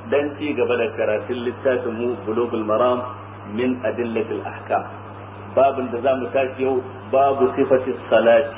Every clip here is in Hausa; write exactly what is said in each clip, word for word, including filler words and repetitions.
dan ci gaba da karatun littafin mu Bulughul Maram min Adillatil Ahkam. Babin da zamu tashi yau babu sifatis salati.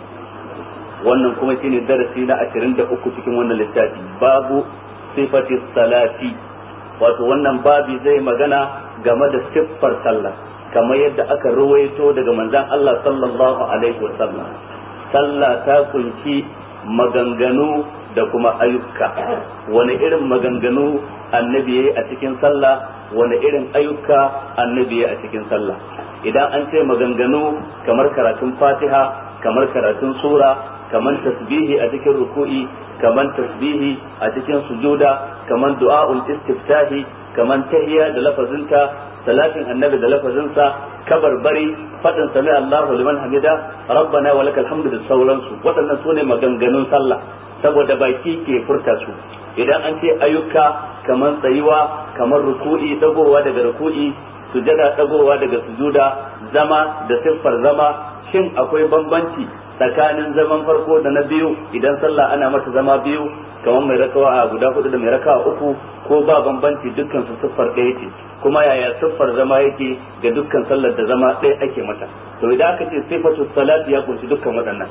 Wannan kuma shine darasi na ashirin da uku cikin wannan littafi. Babu sifatis salati. Wato wannan babi zai magana game da siffar sallah kamar yadda aka ruwaito daga manzon Allah sallallahu alaihi wasallam. Sallah ta kunshi maganganu da kuma ayyuka. Wani irin maganganu annabi yayi a cikin sallah, wani irin ayyuka annabi yayi a cikin sallah. Idan an ce maganganu kamar karatun Fatiha, kamar karatun sura, kamar tasbihi a cikin ruku'i, kamar tasbihi a cikin sujuda, kamar du'a'ul istiftahi, kamar tahiyya da lafazinta, salatin annabi da lafazinsa, kabarbari, fadin sami Allahu liman hamida, rabbana wa lakal hamdu da sauransu. Waɗannan sune maganganun sallah saboda baki ke furta su. Idan an ce ayyuka kamar tsayuwa, kamar ruku'i, dagowa daga ruku'i, sujada, dagowa daga sujuda, zama da siffar zama, shin akwai bambanci tsakanin zaman farko da na biyu? Idan sallah ana mata zama biyu kamar mai rakawa guda hudu da mai rakawa uku, ko ba bambanci, dukkan su siffar ɗaya ce? Kuma yaya siffar zama yake ga dukkan sallar da zama ɗaya ake mata? To idan aka ce sifatu salati ya kunshi dukkan waɗannan.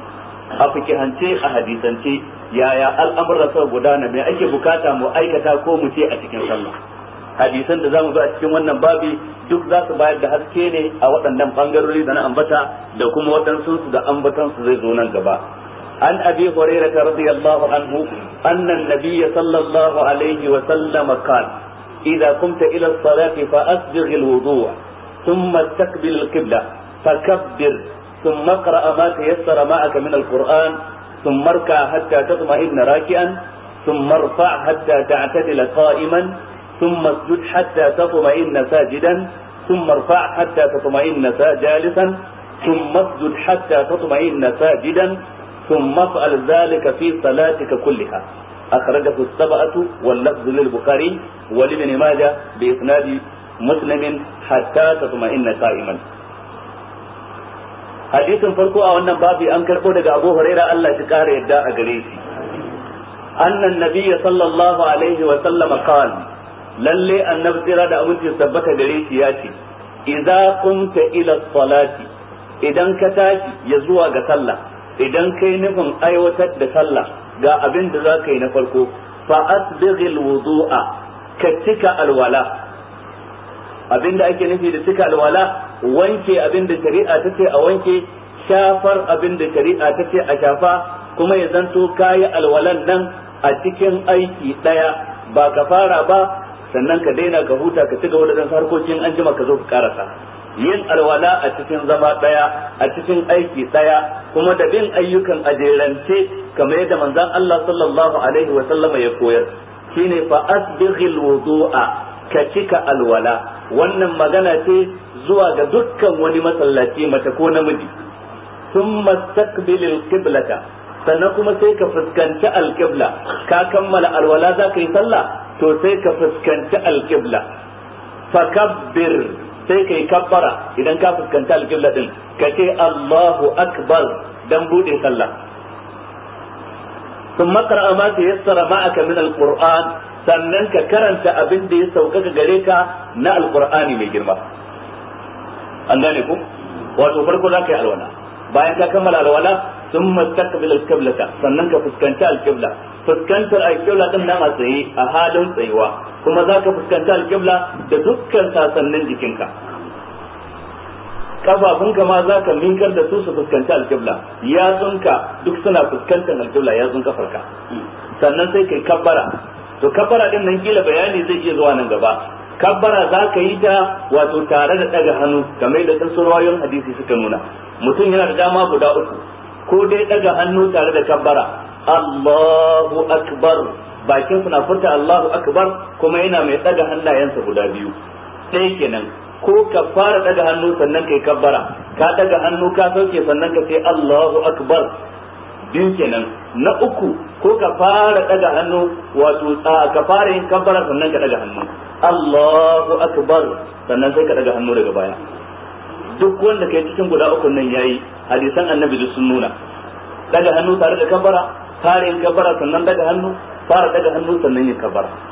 A fikihance, a hadisance, yaya al'amuran sa gudana, me ake bukata mu aikata ko mu ce a cikin sallah? Hadisan da zamu zo a cikin wannan babi duk za su bayar da haske ne a waɗannan bangarori da na ambata da kuma waɗansu su da ambatan su zai zo nan gaba. An Abi Hurairah radiyallahu anhu anna an-nabiy sallallahu alaihi wa sallam qala idza qumta ila as-salati fa asbigh al-wudu' thumma istaqbil al-qibla fakabbir thumma qra' ma tayassara ma'aka min al-Qur'an thumma irka' hatta tatma'inna raki'an thumma irfa' hatta ta'tadila qa'iman ثم اسجد حتى تطمئن ساجدا ثم ارفع حتى تطمئن جالسا ثم اسجد حتى تطمئن ساجدا ثم افعل ذلك في صلاتك كلها. أخرجه السبعة واللفظ للبخاري ولابن ماجه بإسناد مسلم حتى تطمئن قائما. حديث فرقوا أو أن بابي أنكر قول أبو هريرة الله تكار يدعى قريسي أن النبي صلى الله عليه وسلم قال lalle annabi tsira da aminci tabbata gare shi ya ce idza qumta ila salati, idan ka tashi ya zuwa ga sallah, idan kai nufin aiwatar da sallah, ga abin da zaka yi na farko, fa asbighil wudu'a, ka cika alwala. Abin da ake nufi da cika alwala, wanke abin da shari'a ta ce a wanke, shafar abin da shari'a ta ce a shafa, kuma ya zanto kayi alwalan nan a cikin aiki daya, ba ka fara ba sannan ka daina ka huta ka ci gaba da dan harkokin an jima ka zo ka karasa. Yin alwala a cikin zama daya, a cikin aiki daya, kuma da bin ayyukan ajerance kamar yadda manzon Allah sallallahu alaihi wa sallama ya koyar, shine fa asbighil wudu'a, ka cika alwala. Wannan magana ce zuwa ga dukkan wani masallaci, mace ko namiji. Thumma istaqbilil qiblata, sannan kuma sai ka fuskanci alqibla. Ka kammala alwala za ka yi sallah, to sai ka fuskanci alƙibla. Fakabbir, sai ka yi kabbara idan ka fuskanci alƙibla din, ka ce Allahu akbar dan bude sallah. Sun makara ma ta yassara ma'aka min alƙur'an, sannan ka karanta abin da ya sauƙaƙa gare ka na alƙur'ani mai girma. An gane ku? Wato farko za ka yi alwala, bayan ka kammala alwala sun mastaqbil alqiblata, sannan ka fuskanci alqibla. Fuskantar alqibla din nan a tsaye, a halin tsayuwa, kuma zaka fuskanci alqibla da dukkan sasannin jikinka. Kafafunka ma zaka minkar da su su fuskanci alqibla, yatsunka duk suna fuskantar alqibla, yatsun kafarka. Sannan sai kai kabbara. To kabbara din nan kila bayani zai iya zuwa nan gaba. Kabbara zaka yi ta wato tare da daga hannu, kamar da sun surwayoyin hadisi suka nuna. Mutum yana da dama guda uku, ko dai daga hannu tare da kabbara, Allahu akbar, bakin suna furta Allahu akbar, kuma yana mai daga hannayensa guda biyu. Ɗaya kenan, ko ka fara daga hannu sannan kai kabbara, ka daga hannu ka sauke sannan ka ce Allahu akbar. Biyu kenan. Na uku, ko ka fara daga hannu, wato ka fara yin kabbara sannan ka daga hannu, Allahu akbar, sannan sai ka daga hannu daga baya. Duk wanda kai cikin guda uku nan yayi, hadisan annabi duk sun nuna. Daga hannu tare da kabbara, fara yin kabbara sannan daga hannu, fara daga hannu sannan yin kabbara.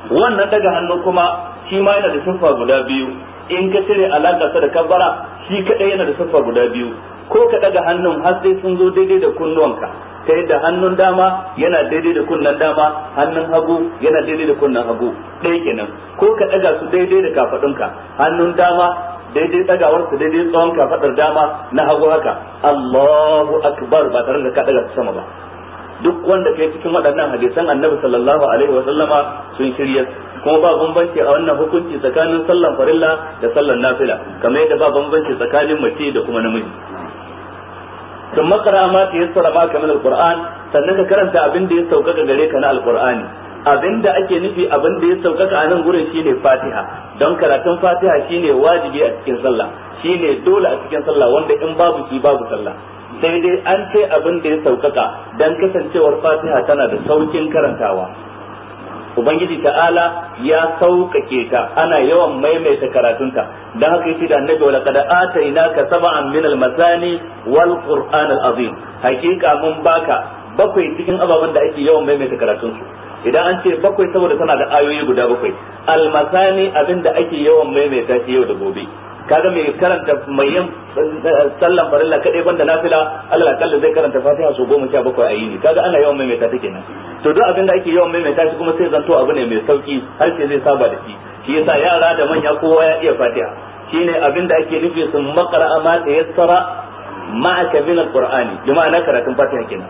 wannan daga hannu kuma shi ma yana da siffa guda biyu. In ka cire alaka sa da kabbara shi kadai yana da siffa guda biyu. Ko ka daga hannun har sai sun zo daidai da kunnuwanka, ta yadda hannun dama yana daidai da kunnen dama, hannun hagu yana daidai da kunnen hagu, ɗaya kenan. Ko ka daga su daidai da kafadunka, hannun dama daidai dagawar su daidai tsawon kafadar dama, na hagu haka. Allahu akbar, ba tare da ka daga su sama ba. Duk wanda kai cikin waɗannan hadisan Annabi sallallahu alaihi wa sallama sun shirya, kuma ba bambanci a wannan hukunci tsakanin sallan farilla da sallan nafila, kamar yadda ba bambanci tsakanin mace da kuma namiji. Sun makara ma ta yassara ma kamar alquran, sannan ka karanta abin da ya saukaka gare ka na alqur'ani. Abin da ake nufi abin da ya saukaka a nan gurin shine Fatiha, don karatun Fatiha shine wajibi a cikin sallah, shine dole a cikin sallah, wanda in babu shi babu sallah. Sai dai an ce abin da ya saukaka dan kasancewar Fatiha tana da saukin karantawa. Ubangiji ta'ala ya sauƙaƙe ta, ana yawan maimaita karatunta, dan haka yace da Annabi wala qad atainaka sab'an min al-masani wal qur'an al-azim. Hakika mun baka bakwai cikin ababen da ake yawan maimaita karatun su. Idan an ce bakwai saboda tana da ayoyi guda bakwai, al-masani abinda ake yawan maimaita shi yau da gobe. Kaga mai karanta mai yin sallan farilla kadai banda nafila, Allah kalla zai karanta Fatiha so goma sha bakwai a yini. Kaga ana yawan maimaita ta kenan. To duk abin da ake yawan maimaita shi kuma sai zanto abu ne mai sauki, har sai zai saba da shi. Shi yasa yara da manya kowa ya iya Fatiha. Shine abin da ake nufi sun maqra ma tayassara ma'aka min alqur'ani, bi ma'ana karatun Fatiha kenan.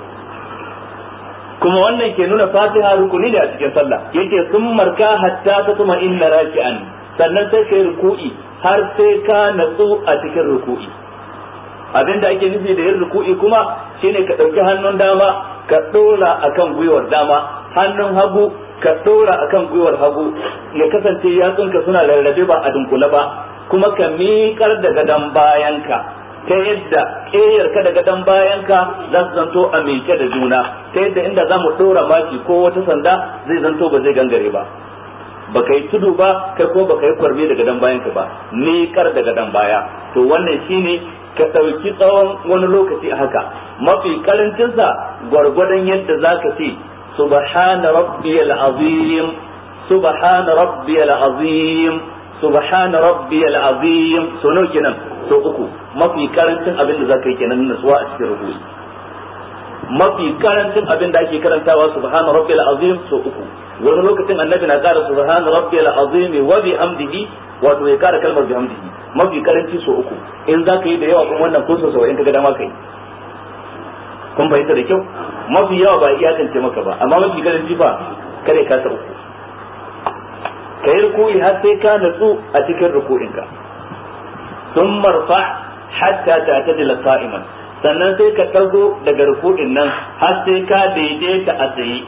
Kuma wannan ke nuna Fatiha rukuni ne a cikin sallah. Yake sun marka hatta ta tuma inna raki'an, sannan sai kai ruku'i har sai ka natsu a cikin ruku'i. Abinda ake nufi da yin ruku'i kuma shine ka ɗauki hannun dama ka ɗora akan gwiwar dama, hannun hagu ka ɗora akan gwiwar hagu, ya kasance yatsunka suna rarrabe ba a dunkule ba, kuma ka miƙar da gadon bayanka ta yadda ƙeyarka da gadon bayanka za su zanto a miƙe da juna, ta yadda inda za mu ɗora maki ko wata sanda zai zanto ba zai gangare ba. Baka yi tudu ba, kai ko baka yi kwarme da gadon bayanka ba, miƙar da gadon baya. To wannan shine ka ɗauki tsawon wani lokaci a haka. Mafi karancinsa gwargwadon yadda zaka ce subhana rabbiyal azim, subhana rabbiyal azim, subhana rabbiyal azim, so nawa kenan? So uku. Mafi karancin abin da zaka yi kenan nasuwa a cikin rubuci. Mafi karancin abin da ake karantawa subhana rabbiyal azim so uku. Wani lokacin annabi na kara subhana rabbiyal azim wa bihamdihi, wato ya kara kalmar bihamdihi. Mafi karanci so uku. In zaka yi da yawa kuma wannan ko so in kaga dama kai. Kun fahimta da kyau? Mafi yawa ba iyakance maka ba, amma mafi karanci fa kare ka ta uku. Kai ruku'i har sai ka natsu a cikin ruku'inka. Sun marfa hatta ta'tadila qa'iman. Sannan sai ka ɗago daga ruku'in nan har sai ka daidaita a tsaye.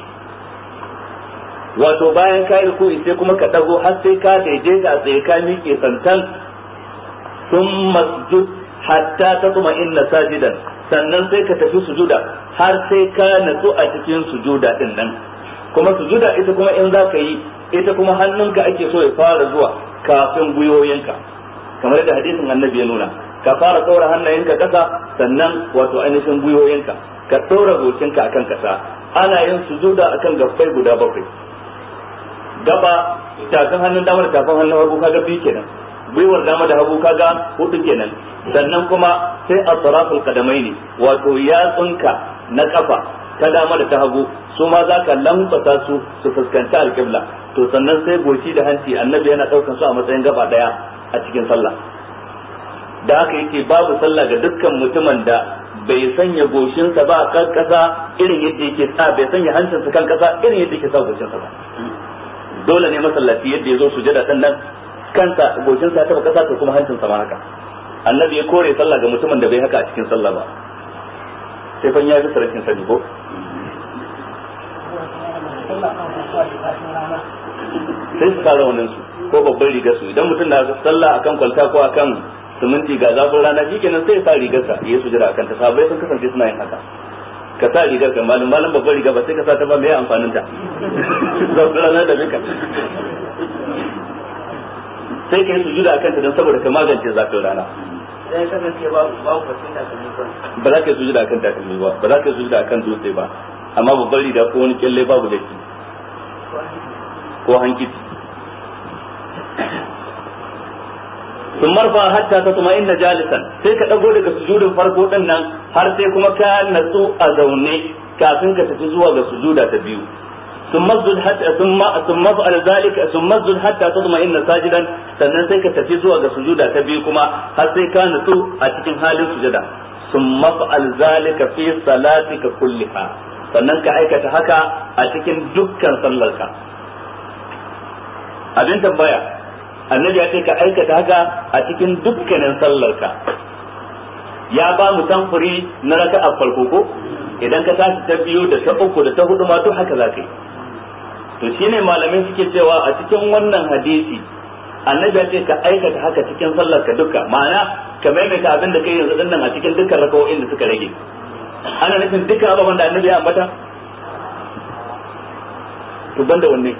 Wato bayan ka yi ruku'i sai kuma ka ɗago har sai ka daidaita a tsaye, ka miƙe santan. Sun masjud hatta ta kuma inna sajidan. Sannan sai ka tafi sujuda har sai ka natsu a cikin sujuda din nan. Kuma sujuda ita kuma in za ka yi, ita kuma hannunka ake so ya fara zuwa kafin gwiwoyinka, kamar da hadisin annabi ya nuna. Ka fara ɗora hannayenka ƙasa, sannan wato ainihin gwiwoyinka ka ɗora gocinka akan ƙasa. Ana yin sujuda akan gabbai guda bakwai. Gaba tafin hannun dama da tafin hannun hagu kaga biyu kenan, gwiwar dama da hagu kaga hudu kenan. Sannan kuma sai atraful qadamaini, wato yatsunka na kafa ta dama da ta hagu su ma za ka lambata su su fuskanci alƙibla. To sannan sai goshi da hanci, annabi yana ɗaukar su a matsayin gaba ɗaya a cikin sallah. Da haka yake babu sallah ga dukkan mutumin da bai sanya goshinsa ba kan kasa irin yadda yake sa, bai sanya hancinsa kan kasa irin yadda yake sa goshinsa ba. Dole ne masallaci yadda ya zo sujada sannan kansa goshinsa ta kasa to kuma hancinsa ma haka. Annabi ya kore sallah ga mutumin da bai haka a cikin sallah ba, sai fa ya fi sarkin sani ko sai su kara wannan su ko babban rigar su. Idan mutum na sallah akan kwalta ko akan siminti ga zafin rana, shi kenan sai ya sa rigarsa ya sujira akan ta. Sahabbai sun kasance suna yin haka. Ka sa rigar ka malum malum babban riga ba sai ka sa ta ba, me amfanin ta? Zafin rana da bika sai ka yi sujuda akan ta don saboda ka magance zafin rana. Sai kasance babu babu fasin takalmi ba. Ba za ka yi sujuda akan takalmi ba, ba za ka yi sujuda akan dutse ba, amma babban riga ko wani kyalle babu da shi, ko ko hankiti sun marfa hatta ta tuma inda jalisan sai ka dago daga sujudin farko din nan har sai kuma ka natsu a zaune kafin ka tafi zuwa ga sujuda ta biyu ثم اسجد حتى ثم ثم افعل ذلك ثم اسجد حتى تطمئن ساجدا sannan sai ka tafi zuwa ga sujuda ta biyu kuma har sai ka nutsu a cikin halin sujada ثم افعل ذلك في صلاتك كلها sannan ka aikata haka a cikin dukkan sallarka abin tambaya annabi ya ce ka aikata haka a cikin dukkanin sallarka ya ba mu samfuri na raka'a farko ko idan ka tashi ta biyu da ta uku da ta hudu ma duk haka zaka yi to shine malamai suke cewa a cikin wannan hadisi annabi ya ce ka aikata haka cikin sallar ka duka ma'ana ka maimaita abin da kai yanzu din nan a cikin dukkan raka'o'in da suka rage ana nufin duka ababen da annabi ya ambata to banda wanne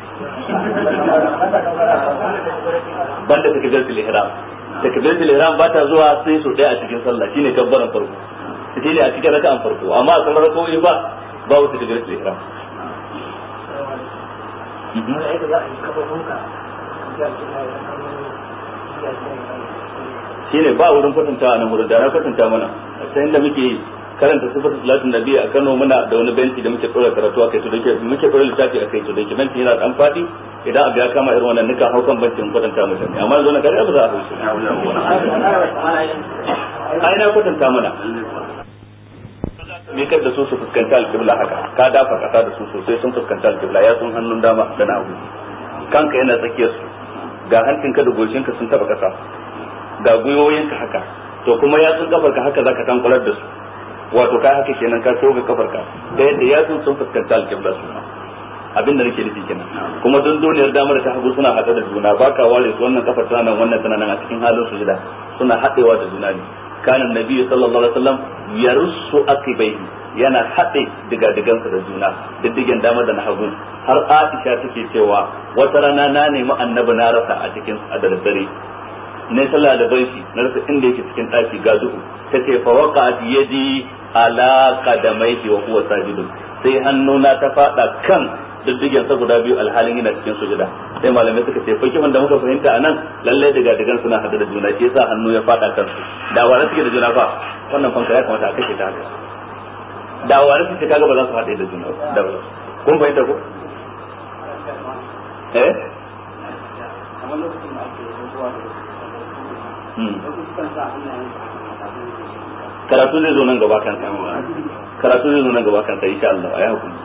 banda takbiratul ihram takbiratul ihram ba ta zuwa sai so daya a cikin sallah shine kabbaran farko shine a cikin raka'an farko amma a sallar raka'o'i ba ba wata takbiratul ihram shine ba wurin kwatantawa nan wurin da na kwatanta mana sai inda muke karanta sifatu salatin nabi a Kano muna da wani benci da muke tsora karatu akai to dake muke tsora littafi akai to dake benci yana dan fadi idan abu ya kama irin wannan nika haukan bencin kwatanta mutane amma yanzu na kare ba za a haushi ai na kwatanta mana me kar da su su fuskanta alqibla haka ka dafa kasa da su sosai sun fuskanta alqibla ya sun hannun dama da na hagu kanka yana tsakiyar su ga hancinka da goshinka sun taba kasa ga gwiwoyinka haka to kuma yatsun kafarka haka zaka tankwarar da su wato kai haka kenan ka soga kafarka da yadda yatsun sun fuskanta alqibla su abin da nake nufi kenan kuma don duniyar damar ta hagu suna hada da juna baka ware su wannan kafar tana nan wannan tana nan a cikin halin sujada suna hadewa da juna ne kana nabi sallallahu alaihi wasallam yarussu akibaihi yana hade digadigansa da juna diddigen dama da na hagu har Aisha take cewa wata rana na nemi annabi na rasa a cikin adadare ne sallah da baiti na rasa inda yake cikin daki ga duhu tace fa waqa'at yadi ala qadamaihi wa huwa sajidun sai hannuna ta fada kan diddigen sa guda biyu alhalin yana cikin sujuda sai malamai suka ce fakiman da muka fahimta anan lalle daga digan suna hada da juna shi yasa hannu ya fada kansu da wani suke da juna fa wannan fanka ya kamata a kashe ta haka da wani suke kaga ba za su hada da juna da ba kun fahimta ko eh kamar lokacin da ake zuwa karatu zai zo nan gaba kan sa karatu zai zo nan gaba kan sa insha Allah ayi hukumi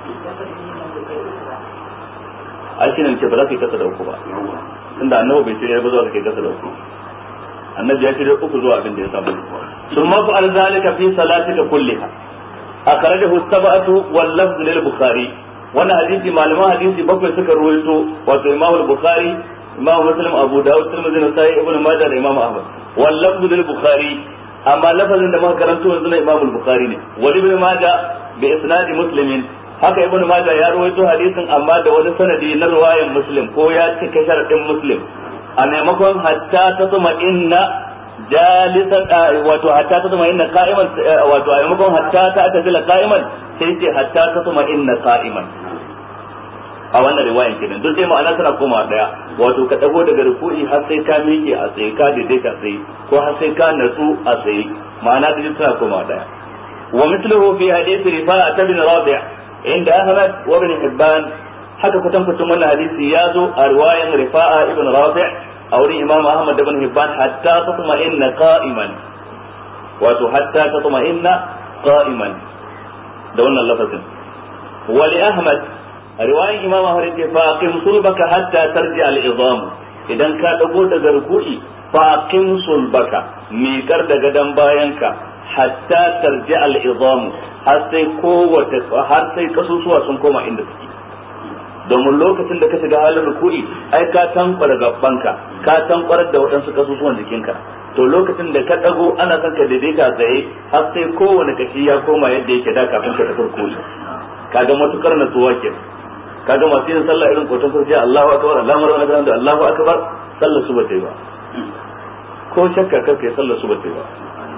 ai shi ne ce ba za ka yi kasa da uku ba tunda annabi bai shirya ba zuwa ka yi kasa da uku annabi ya shirya uku zuwa abin da ya samu sun mafi alzalika fi salatika kulliha akhrajahu sab'atu wal lafz lil bukhari wannan hadisi malaman hadisi bakwai suka ruwaito wato imamu al-bukhari imamu muslim abu dawud tirmidhi nasai ibnu majah da imamu ahmad wal lafz lil bukhari amma lafazin da muka karanto yanzu na imamu al-bukhari ne wa ibnu majah bi isnad muslimin haka ibnu majah ya rawaito hadisin amma da wani sanadi na riwayan muslim ko ya cika sharadin muslim a maimakon hatta ta tuma inna jalisan wato hatta ta tuma inna qa'iman wato a maimakon hatta ta tazila qa'iman sai ce hatta ta tuma inna qa'iman a wannan riwayan kenan duk dai ma'ana tana koma daya wato ka dago daga ruku'i har sai ka miƙe a tsaye ka daidaita tsaye ko har sai ka natsu a tsaye ma'ana duk tana koma daya wa mithluhu fi hadith rifa'a bin rabi' inda Ahmad wa ibn Hibban haka kutan kutun wannan hadisi ya zo a riwayan rifa'a ibn rabi' a wurin Imam Ahmad da ibn Hibban hatta tatma'inna qa'iman wato hatta tatma'inna qa'iman da wannan lafazin wa li Ahmad riwayan Imam Ahmad ce fa aqim sulbaka hatta tarji al-idham idan ka dago daga ruku'i fa aqim sulbaka miƙar da gadan bayanka hatta tarji al-idham har sai kowace har sai kasusuwa sun koma inda suke domin lokacin da ka shiga halin ruku'i ai ka tankwara gabanka ka tankwara da waɗansu kasusuwan jikinka to lokacin da ka dago ana son ka daidaita tsaye har sai kowane kashi ya koma yadda yake da kafin ka tafi ruku'i kaga matukar natsuwa ke kaga masu yin sallah irin kotun kurciya Allahu akbar Allahu akbar da Allahu akbar sallar su ba ta yi ba ko shakka kar kai sallar su ba ta yi ba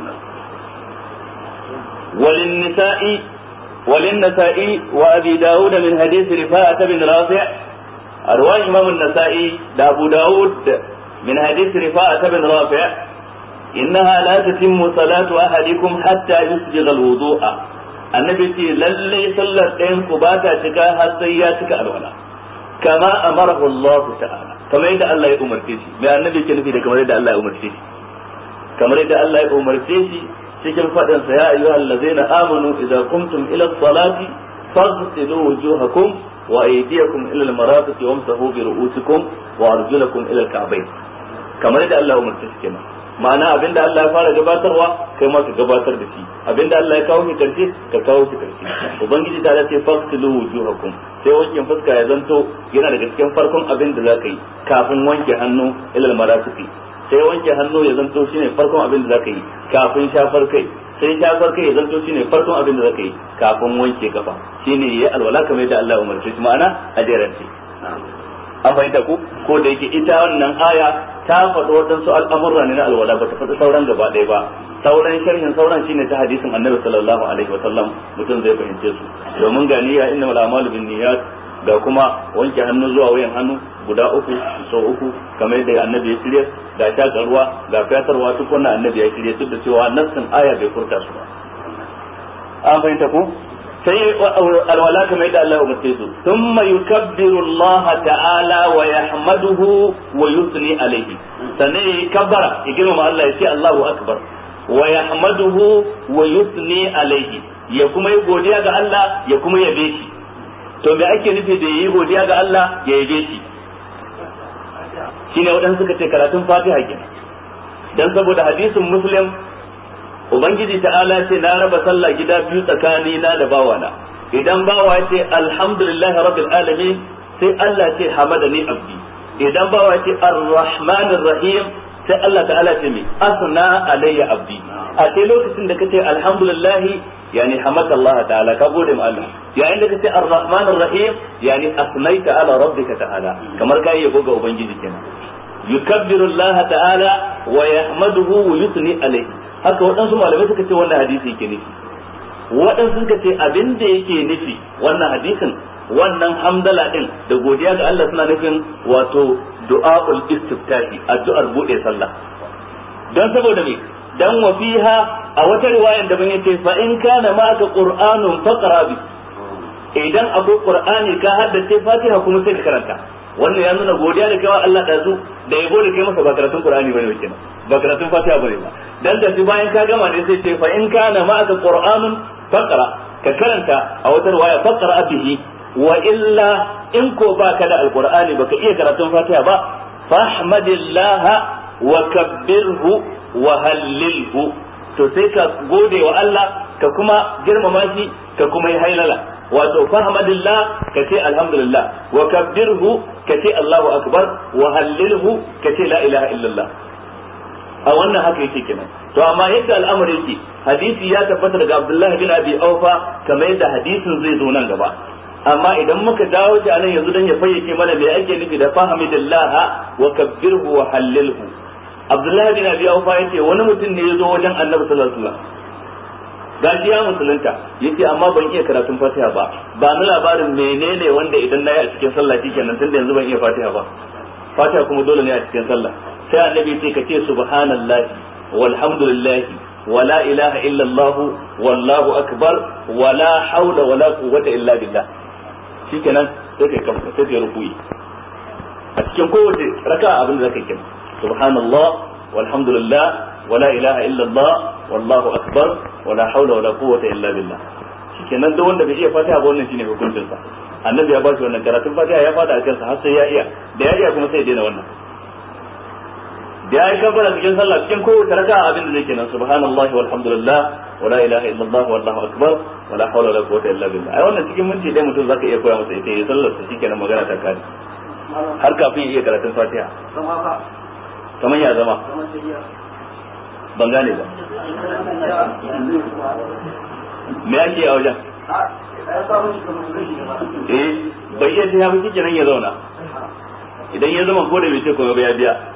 walin nisa'i walin nasa'i wa abi daud min hadith rifa'ah bin rafi' arwan imam an-nasa'i da abu daud min hadith rifa'a bin rafi' innaha la tatimmu salatu ahadikum hatta yusbigha al-wudu'a annabi ce lalle sallar ɗayan ku ba ta cika har sai ya cika alwala kama amarahu Allah ta'ala kamar yadda Allah ya umarce shi mai annabi ke nufi da kamar yadda Allah ya umarce shi kamar yadda Allah ya umarce shi cikin fadin sa ya ayyuhal ladzina amanu idza qumtum ila as-salati faghsilu wujuhakum wa aydiyakum ila al-marafiq wamsahu bi ru'usikum wa arjulakum ila al-ka'bayn kamar yadda Allah ya umarce shi kenan ma'ana abinda Allah ya fara gabatarwa kai ma ka gabatar da shi abinda Allah ya kawo shi karshe ka kawo shi karshe ubangiji ta ce faghsilu wujuhakum sai wankin fuska ya zanto yana daga cikin farkon abin da zaka yi kafin wanke hannu ilal marafiki sai wanke hannu ya zanto shine farkon abin da zaka yi kafin shafar kai sai shafar kai ya zanto shine farkon abin da zaka yi kafin wanke kafa shine yayi alwala kamar yadda Allah ya umarce shi ma'ana a jerance an fahimta ku ko da yake ita wannan aya ta faɗi waɗansu al'amurra ne na alwala ba ta faɗi sauran gaba ɗaya ba sauran sharhin sauran shine ta hadisin annabi sallallahu alaihi wa sallam mutum zai fahimce su domin ga niyya innamal a'malu binniyat ga kuma wanke hannu zuwa wayan hannu guda uku so uku kamar yadda annabi ya shirye ga shaka ruwa ga fatarwa duk wannan annabi ya shirye duk da cewa nassin aya bai furta su ba an fahimta ku sai alwala kamar yadda Allah ya umarce su thumma yukabbiru Allah ta'ala wa yahmaduhu wa yusni alayhi sanai kabbara ya girmama Allah ya ce Allahu akbar wa yahmaduhu wa yusni alayhi ya kuma yi godiya ga Allah ya kuma yabe shi to me ake nufi da yi godiya ga Allah ya yabe shi shine wadansu suka ce karatun Fatiha kenan dan saboda hadisin Muslim ubangiji ta'ala ce na raba sallah gida biyu tsakani na da bawana idan bawa ce alhamdulillahi rabbil alamin sai Allah ce hamadani abdi idan bawa ce arrahmanir rahim sai Allah ta'ala ce mi asna alayya abdi a sai lokacin da kace alhamdulillahi yani hamaka Allah ta'ala ka gode ma Allah yayin da kace arrahmanir rahim yani asnaita ala rabbika ta'ala kamar kai yabo ga ubangiji kenan yukabbiru Allah ta'ala wa yahmaduhu wa yusni alayhi haka waɗansu malamai suka ce wannan hadisi yake nufi waɗansu suka ce abin da yake nufi wannan hadisin wannan hamdala din da godiya ga Allah suna nufin wato du'aul istiftahi addu'ar bude sallah dan saboda me dan wa fiha a wata riwayar da ban yace fa in kana ma'aka qur'anun faqra bi idan akwai qur'ani ka haddace fatiha kuma sai ka karanta wannan ya nuna godiya da kaiwa Allah da su da yabo da kai masa ba karatun qur'ani bane kenan ba karatun fatiha bane ba dan da bayan ka gama ne sai ce fa in kana ma'aka qur'anun faqra ka karanta a wata riwaya faqra bihi wa illa in ko baka da alqur'ani baka iya karatun fatiha ba fahmadillaha wa kabbirhu wa hallilhu to sai ka gode wa Allah ka kuma girmama shi ka kuma yi hailala wato fahmadillah ka ce alhamdulillah wa kabbirhu ka ce Allahu akbar wa hallilhu ka ce la ilaha illallah a wannan haka yake kenan to amma yadda al'amari yake hadisi ya tabbata daga Abdullah bin Abi Aufa kamar yadda hadisin zai zo nan gaba amma idan muka dawo shi anan yanzu dan ya fayyace mana me ake nufi da fahmidillah wa kabbirhu wa hallilhu Abdullah bin Abi Aufa yace wani mutum ne ya zo wajen Annabi sallallahu alaihi wasallam gaji ya musulunta yace amma ban iya karatun Fatiha ba ba ni labarin menene wanda idan nayi a cikin sallah shikenan tunda yanzu ban iya Fatiha ba Fatiha kuma dole ne a cikin sallah sai annabi sai ka ce subhanallahi walhamdulillahi wala ilaha illallah wallahu akbar wala haula wala quwwata illa billah shikenan sai kai kamar sai kai rukuyi a cikin kowace raka'a abin da zaka yi subhanallah walhamdulillah wala ilaha illallah wallahu akbar wala haula wala quwwata illa billah shikenan duk wanda bai iya Fatiha ba wannan shine hukuncin sa annabi ya ba shi wannan karatun Fatiha ya fada a kansa har sai ya iya da ya iya kuma sai ya daina wannan da ya yi kabbara cikin sallah cikin kowace raka'a abin da zai kenan subhanallahi walhamdulillah wala ilaha illallah wallahu akbar wala hawla wala quwwata illa billah ai wannan cikin minti dai mutum zaka iya koya masa ita ya sallar sa shikenan magana ta kare har kafin ya iya karatun Fatiha kamar ya zama ban gane ba me yake a wajen eh bai iya ta yafi kenan ya zauna idan ya zama ko da bai ce ko ba ya biya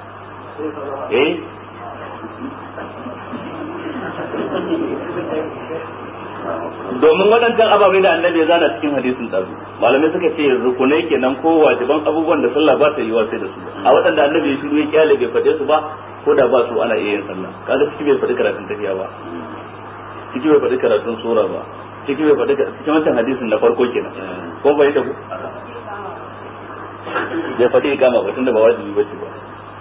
eh domin waɗancan ababai da annabi ya zana cikin hadisin tsazu malamai suka ce rukunai kenan ko wajiban abubuwan da sallah ba ta yi sai da su a waɗanda annabi ya shiru ya kyale bai faɗe su ba ko da ba su ana iya yin sallah kaga ciki bai faɗi karatun tafiya ba ciki bai faɗi karatun sura ba ciki bai faɗi cikin wancan hadisin na farko kenan ko bai da ku bai faɗi ikama ba tunda ba wajibi ba ce ba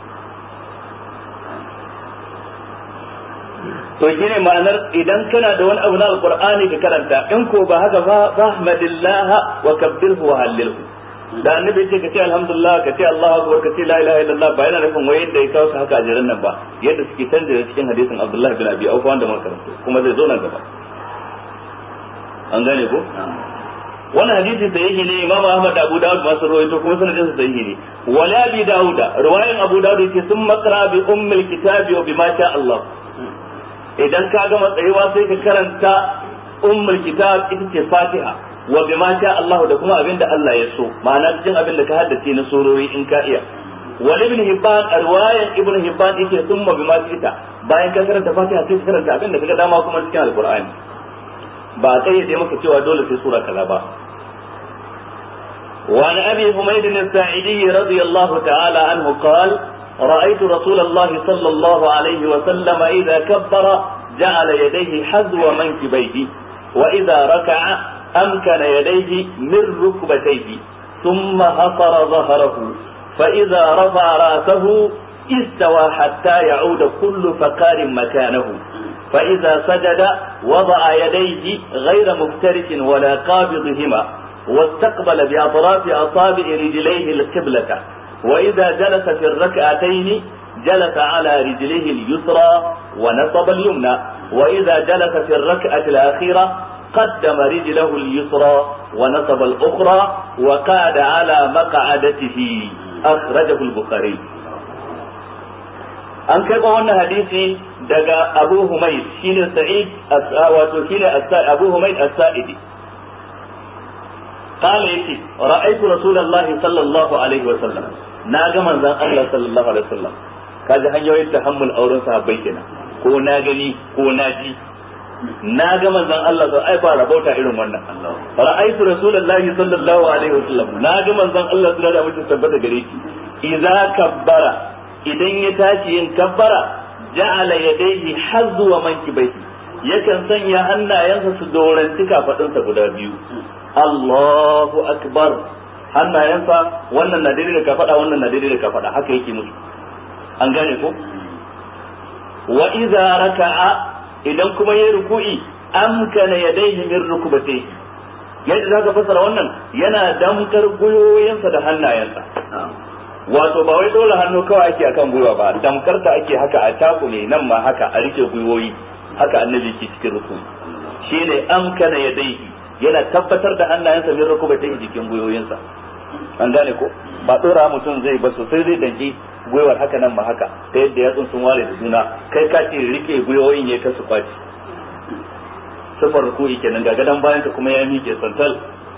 to shine ma'anar idan kana da wani abu na alqur'ani ka karanta in ko ba haka ba rahmadillah wa kabbirhu wa hallilhu da annabi ce ka ce alhamdulillah ka ce Allahu akbar ka ce la ilaha illallah ba yana nufin wai yadda ya kawo su haka a jiran nan ba yadda suke canja cikin hadisin Abdullah bin Abi Awfa wanda muka karanta kuma zai zo nan gaba an gane ko wannan hadisi sahihi ne Imam Ahmad da Abu Dawud ba su rawaito kuma sanadin sa sahihi ne wala bi Dawuda riwayan Abu Dawud yace sun makra bi ummil kitabi wa bima sha Allah idan ka gama tsayuwa sai ka karanta ummul kitab ita ce Fatiha wa bima sha Allah da kuma abinda Allah ya so ma'ana cikin abinda ka haddace na surori in ka iya wal ibn Hibban riwayan ibn Hibban yake summa bima ita bayan ka karanta Fatiha sai ka karanta abinda kaga dama kuma cikin alqur'ani ba kai da maka cewa dole sai sura kaza ba wa an abi humayd as-sa'idi radiyallahu ta'ala anhu qala رأيت رسول الله صلى الله عليه وسلم إذا كبر جعل يديه حذو منكبيه وإذا ركع أمكن يديه من ركبتيه ثم حصر ظهره فإذا رفع رأسه استوى حتى يعود كل فقار مكانه فإذا سجد وضع يديه غير مفترش ولا قابضهما واستقبل بأطراف أصابع رجليه القبلة وإذا جلس في الركعتين جلس على رجله اليسرى ونصب اليمنى وإذا جلس في الركعة الأخيرة قدم رجله اليسرى ونصب الأخرى وقعد على مقعدته أخرجه البخاري an karɓa wannan hadisi daga Abu Humayd shine Sa'id wato shine Abu Humayd as-Sa'idi قال يتي رأيت رسول الله صلى الله عليه وسلم ناغا منزان الله صلى الله عليه وسلم kaji hanyoyin tahammul auren sahabbai kenan ko na gani ko na ji na ga manzon Allah sai ai fara bauta irin wannan ra'aytu rasulullahi sallallahu alaihi wasallam na ga manzon Allah sai da mutum tabbata gare shi idza kabbara idan ya tashi yin kabbara ja'ala yadayhi hazwa mankibaihi yakan sanya hannayensa su doranci kafadunsa guda biyu Allahu akbar hannayensa wannan na daidai da kafada wannan na daidai da kafada haka yake musu an gane ko wa idza raka'a idan kuma yayi ruku'i amkana yadayhi min rukbatayhi yadda zaka fasara wannan yana damkar guyoyinsa da hannayensa wato ba wai dole hannu kawai ake akan gwiwa ba damkarta ake haka a takule nan ma haka a rike guyoyi haka annabi ke cikin ruku'i shine amkana yadayhi yana tabbatar da hannayensa min rukubatai jikin guyoyinsa an gane ko ba dora mutum zai ba sosai zai danki gwiwar haka nan ma haka ta yadda ya sun ware da juna kai ka ce rike guyoyin ya kasu kwaci sifar ruku'i kenan ga gadan bayan ka kuma ya mike santal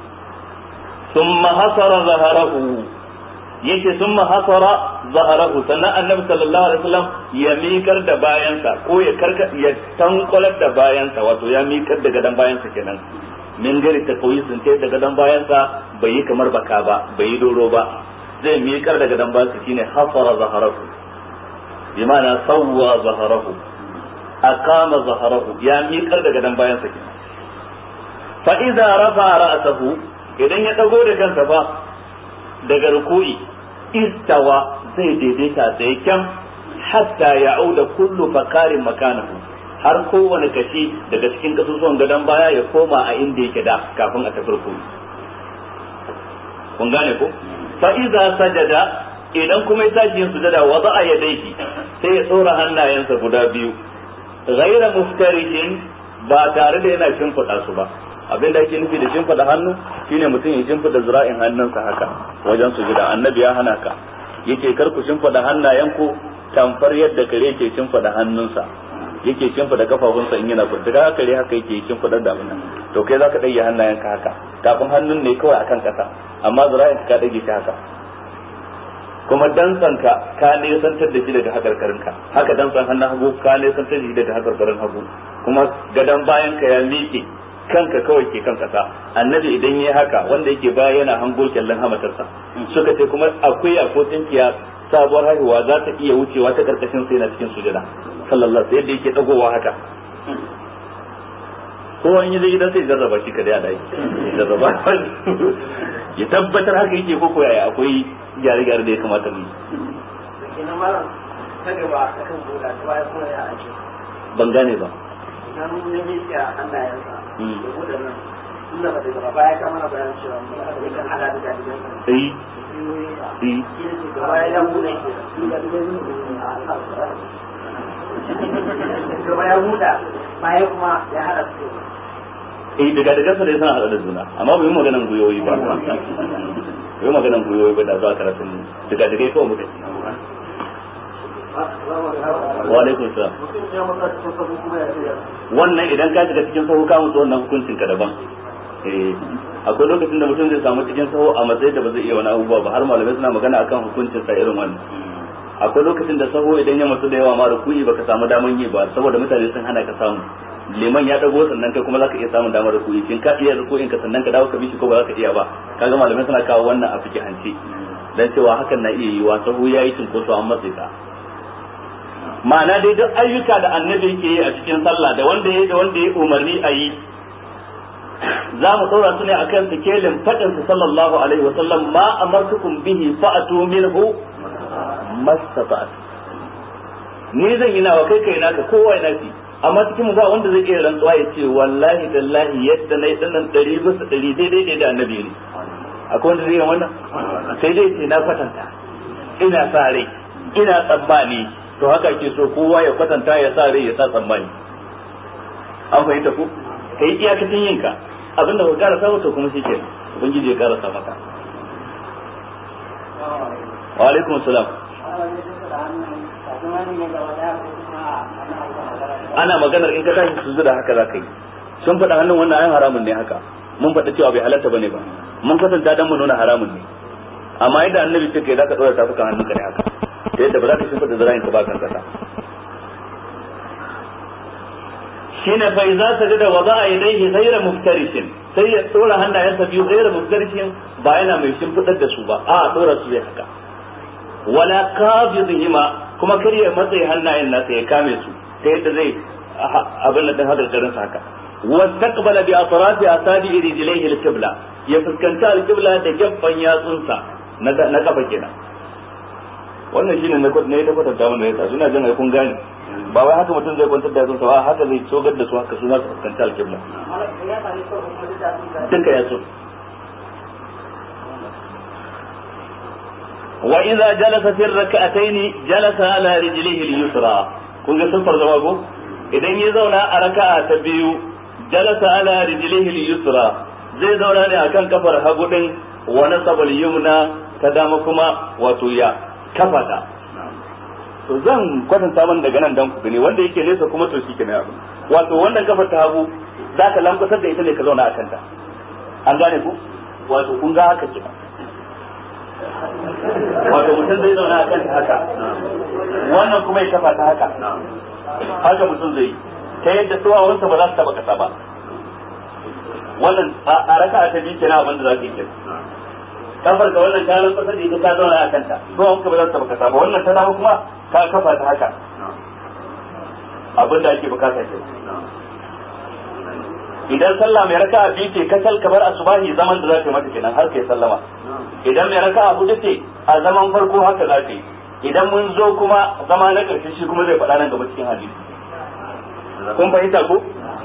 thumma hasara zaharahu yake thumma hasara zaharahu sannan annabi sallallahu alaihi wasallam ya mikar da bayansa ko ya karka ya tankwalar da bayansa wato ya mikar da gadan bayansa kenan min gari ta koyi sun ta daga dan bayansa bai yi kamar baka ba bai yi doro ba zai miƙar daga dan bayansa shine hasara zaharahu bi ma'ana sawwa zaharahu aqama zaharahu ya miƙar daga dan bayansa kenan fa idza rafa ra'sahu idan ya dago da kansa ba daga ruku'i istawa zai daidaita tsaye kyan hatta ya'uda kullu fakarin makanahu har kowane kashi daga cikin kasusuwan gadon baya ya koma a inda yake da kafin a tafi rukuni kun gane ko fa iza sajada idan kuma ya tashi yin sujada wada'a yadayhi sai ya tsora hannayensa guda biyu ghayra muftarijin ba tare da yana shimfiɗa su ba abin da ake nufi da shimfiɗa hannu shine mutum ya shimfiɗa zira'in hannunsa haka wajen sujada annabi ya hana ka yake kar ku shimfiɗa hannayenku tamfar yadda kare ke shimfiɗa hannunsa yake shimfida kafafunsa in yana kwanta ga kare haka yake shimfidar da abin to kai zaka dage hannayenka haka kafin hannun ne kawai akan kasa amma zira'in ka dage shi haka kuma dantsanka ka ne santar da shi daga hakarkarinka haka dantsan hannun hagu ka ne santar da shi daga hakarkarin hagu kuma gadan bayan ka ya miƙe kanka kawai ke kan kasa annabi idan yayi haka wanda yake baya yana hango kyallan hamatarsa suka ce kuma akuya ko tinkiya sabuwar haihuwa za ta iya wucewa ta karkashin sai na cikin sujada sallallahu alaihi wasallam yake dagowa haka ko an yi zai gidan sai jarraba shi kada ya dai jarraba ya tabbatar haka yake ko ko yaya akwai gyare gyare da ya kamata mu ina malam ta gaba akan boda ta baya kuma ya ake ban gane ba idan mun yi ya Allah ya sa da boda nan inda ba daga baya ka mana bayan cewa mun aka yi kan hada da gidan eh eh gaba ya bude gaba ya buda baya kuma ya hada su eh daga daga sai suna hada da juna amma bai maganan guyoyi ba bai maganan guyoyi ba da za ka rasu daga daga ko muke wa alaikum salam wannan idan ka shiga cikin sahu ka mutu wannan hukuncin ka daban eh akwai lokacin da mutum zai samu cikin sahu a matsayin da ba zai iya wani abubuwa ba har malamai suna magana akan hukuncin sa irin wannan akwai lokacin da sahu idan ya mutu da yawa ma ruku'i baka samu daman yi ba saboda mutane sun hana ka samu liman ya dago sannan kai kuma zaka iya samun damar ruku'i kin ka iya ruku'in ka sannan ka dawo ka bi shi ko ba zaka iya ba kaga malamai suna kawo wannan a fiki hanci dan cewa hakan na iya yiwa sahu yayi cinkoso an matsayi ka ma'ana dai duk ayyuka da annabi yake yi a cikin sallah da wanda ya da wanda ya umarni a yi za mu tsora su ne akan sikelin fadin sa sallallahu alaihi wa sallam ma amartukum bihi fa'atu minhu mastata'at ni zan yi nawa kai kai naka kowa ya nafi amma cikin mu ba wanda zai iya rantsuwa ya ce wallahi tallahi yadda nayi dinnan ɗari bisa ɗari daidai da annabi ne akwai wanda zai yi wannan sai dai ce na kwatanta ina sa rai ina tsammani to haka ke so kowa ya kwatanta ya sa rai ya sa tsammani an fahimta ku kai iyakacin yinka abinda ka karasa to kuma shi ke ubangiji ya karasa maka wa alaikum salam ana maganar in ka tashi su da haka zaka yi sun faɗa hannun wannan ayan haramun ne haka mun faɗa cewa bai halatta bane ba mun kwatanta dan mu nuna haramun ne amma yadda annabi ce kai zaka dora tafukan hannunka ne haka ta yadda ba za ka shimfa da zirayin ka ba kan kasa shine fa idza sajada wada'a yadayhi ghayra muftarishin sai ya tsora hannayensa biyu ghayra muftarishin ba yana mai shimfidar da su ba a tsora su zai haka wala qabidhima kuma kar ya matsayi hannayen nasa ya kame su ta yadda zai abin da hadar garin sa haka wastaqbala bi atrafi asabi rijlihi al-qibla ya fuskanta al-qibla da gaban yatsunsa na kafa kenan wannan shine na ne ta kwatanta mana yasa suna jin ai kun gane ba wai haka mutum zai kwantar da yatsunsa ba haka zai tsogar da su haka su ma su fuskanta al-qibla duka yatsu wa idza jalasa fi rak'atayn jalasa ala rijlihi al-yusra kun ga sun farza ko idan ya zauna a raka'a ta biyu jalasa ala rijlihi al-yusra zai zauna ne akan kafar hagu din wa nasaba al-yumna ta dama kuma wato ya kafata to zan kwatanta man daga nan dan ku gani wanda yake nesa kuma to shi kenan abu wato wannan kafar ta hagu zaka lankwasar da ita ne ka zauna akan ta an gane ku wato kun ga haka kenan wato mutum zai zauna akan ta haka wannan kuma ya kafa ta haka haka mutum zai ta yadda tsawawansa ba za su taba kasa ba wannan a raka ta biyu kenan abin da za ka yi kenan kafar ka wannan kayan kasar da ita ka zauna a kanta tsawawanka ba za su taba kasa ba wannan ta dama kuma ka kafa ta haka abin da ake bukata ke idan sallah mai raka'a biyu ce kasal kamar asubahi zaman da za ka yi mata kenan har kai sallama idan mai raka'a hudu ce a zaman farko haka za ka yi idan mun zo kuma zama na karshe shi kuma zai faɗa nan gaba cikin hadisi kun fahimta ko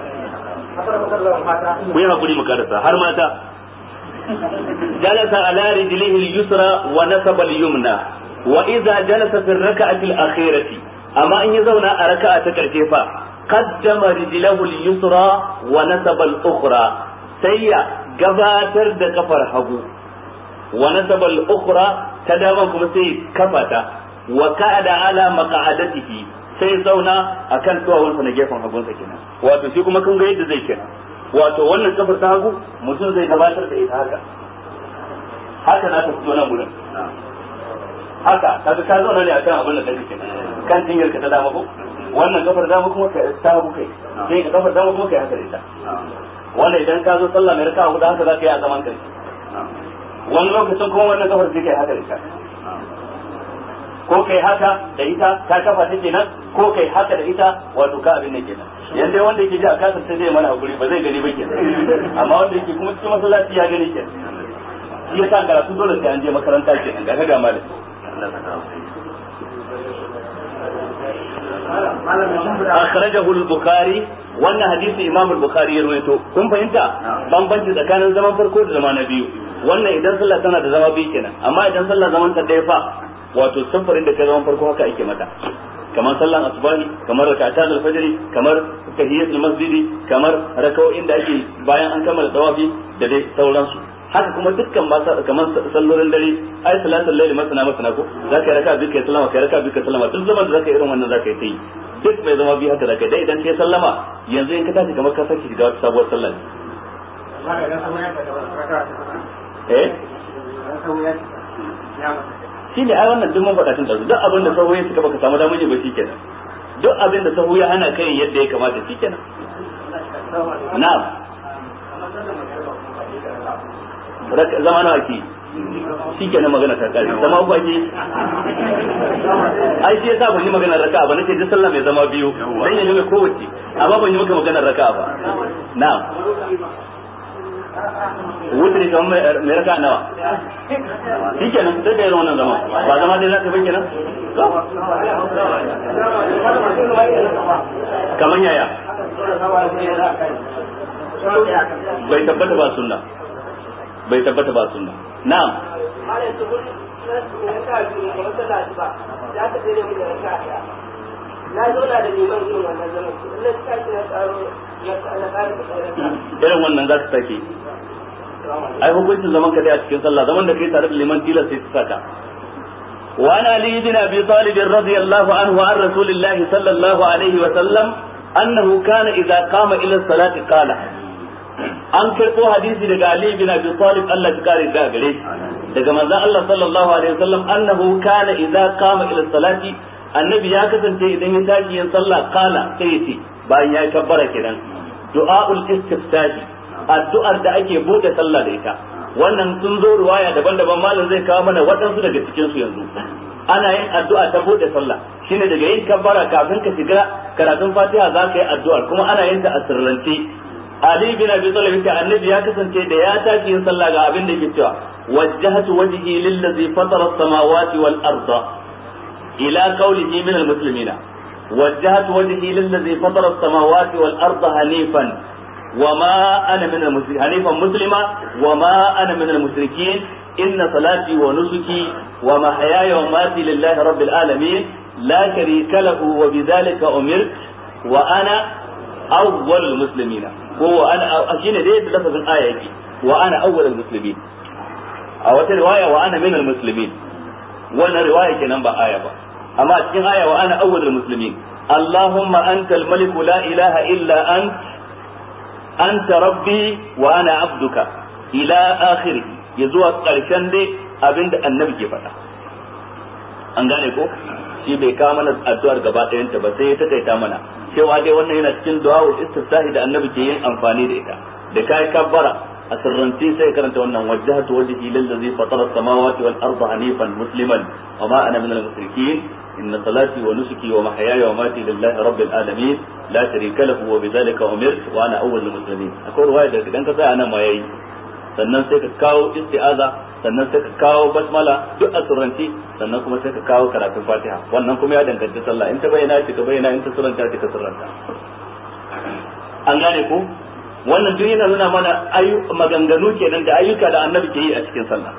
ku yi hakuri mu karasa har mata jalasa ala rijlihi al-yusra wa nasaba al-yumna wa idza jalasa fi ar-rak'ati al-akhirati amma in ya zauna a raka'a ta karshe fa qaddama rijlahu al-yusra wa nasaba al-ukhra sai ya gabatar da kafar hagu wa nasaba al-ukhra ta dama kuma sai kafata wa qa'ada ala maq'adatihi sai zauna akan tuwawunsa na gefen hagunsa kenan wato shi kuma kun ga yadda zai kenan wato wannan kafar ta hagu mutum zai gabatar da ita haka haka na tafi nan gurin haka kaga ka zauna ne akan abin da kake kenan kan tinyar ka ta dama ko wannan kafar dama kuma ka ta hagu kai sai ka kafar dama kuma kai haka da ita wanda idan ka zo sallah mai raka'a hudu haka za ka yi a zaman kai wani lokacin kuma wannan kafar sai kai haka da ita ko kai haka da ita ka kafa ta kenan ko kai haka da ita wato ka abin nan kenan yanda wanda yake ji a kasar sai zai mana hakuri ba zai gani ba kenan amma wanda yake kuma cikin masallaci ya gani kenan shi yasa karatu dole sai an je makaranta kenan ga ga malami akhrajahu al-bukhari wannan hadisi imam al-bukhari ya rawaito kun fahimta bambanci tsakanin zaman farko da zaman na biyu wannan idan sallah tana da zama biyu kenan amma idan sallah zaman ta daya fa wato samfarin da kai zaman farko haka ake mata kamar sallan asubahi kamar rak'atan al-fajr kamar tahiyatul masjidi kamar raka'o'in da ake bayan an kammala tawafi da dai sauransu haka kuma dukkan ma kamar sallolin dare ai salatul layli masana masana ko zaka yi raka'a biyu kai sallama kai raka'a biyu kai sallama duk zaman da zaka yi irin wannan zaka yi tai duk bai zama biyu haka zaka dai idan kai sallama yanzu in ka tashi kamar ka saki shiga wata sabuwar sallah eh shi ne ai wannan duk mun faɗa tun da duk abin da sahu ya suka baka samu damar yi ba shikenan duk abin da sahu ya hana kai yadda ya kamata shikenan na'am zama nawa ke shikenan magana ta kare zama uku ake ai shi yasa ban yi maganar raka'a ba nace duk sallah mai zama biyu dan yanzu mai kowace amma ban yi maka maganar raka'a ba na'am wutri kamar mai raka'a nawa shikenan sai da irin wannan zama ba zama dai zaka bi kenan kamar yaya bai tabbata ba sunna bai tabbata ba sunna na'am na zauna da liman irin wannan zaman na tashi na tsaro na tsaro irin wannan za ka sake ai hukuncin zaman ka dai a cikin sallah zaman da kai tare da liman tilas sai ta saka وعن علي بن ابي طالب رضي الله عنه عن رسول الله صلى الله عليه وسلم انه كان اذا قام الى الصلاه قال an karɓo hadisi daga Ali bin Abi Talib Allah ya kare da gare shi daga manzon Allah sallallahu alaihi wasallam annahu kana idza qama ila salati annabi ya kasance idan ya tashi yin sallah qala sai yace bayan ya kabbara kenan du'aul istiftahi addu'ar da ake bude sallah da ita wannan sun zo riwaya daban-daban malam zai kawo mana waɗansu daga cikin su yanzu ana yin addu'a ta bude sallah shine daga yin kabbara kafin ka shiga karatun Fatiha za ka yi addu'ar kuma ana yin ta a sirrance Ali bin Abi Talib yake annabi ya kasance da ya tashi yin sallah ga abin da yake cewa wajjahtu wajhi lillazi fatara as-samawati wal arda ila qawlihi min al-muslimina wajjahtu wajhi lillazi fatara as-samawati wal arda hanifan wama ana min al-muslimin hanifan muslima wama ana min al-mushrikeen inna salati wa nusuki wa mahyaya wa mamati lillahi rabbil alamin la sharika lahu wa bidhalika umirtu wa ana awwal al-muslimina ko wa ana shine dai da lafazin aya yake wa ana awwal al-muslimin a wata riwaya wa ana min al-muslimin wannan riwaya kenan ba aya ba amma cikin aya wa ana awwal al-muslimin Allahumma anta al-malik la ilaha illa ant anta rabbi wa ana abduka ila akhirih yazuwa karshen dai abinda annabi ke faɗa an gane ko shi bai kawo mana addu'ar gaba ɗayanta ba sai ya takaita mana cewa dai wannan yana cikin du'a'ul istiftahi da annabi ke yin amfani da ita da kai kabbara a sirrance sai karanta wannan wajjahatu wajhi lillazi fatara as-samawati wal arda hanifan musliman wa ma ana minal mushrikeen inna salati wa nusuki wa mahyaya wa mamati lillahi rabbil alamin la sharika lahu wa bidhalika umirtu wa ana awwalul muslimin akwai ruwaya da idan ka tsaya anan ma yayi sannan sai ka kawo isti'aza sannan sai ka kawo basmala duk a surranci sannan kuma sai ka kawo karatun Fatiha wannan kuma ya danganci sallah in ta bayyana ta bayyana in ta surranta ta surranta an gane ko wannan duk yana nuna mana ayu maganganu kenan da ayyuka da annabi ke yi a cikin sallah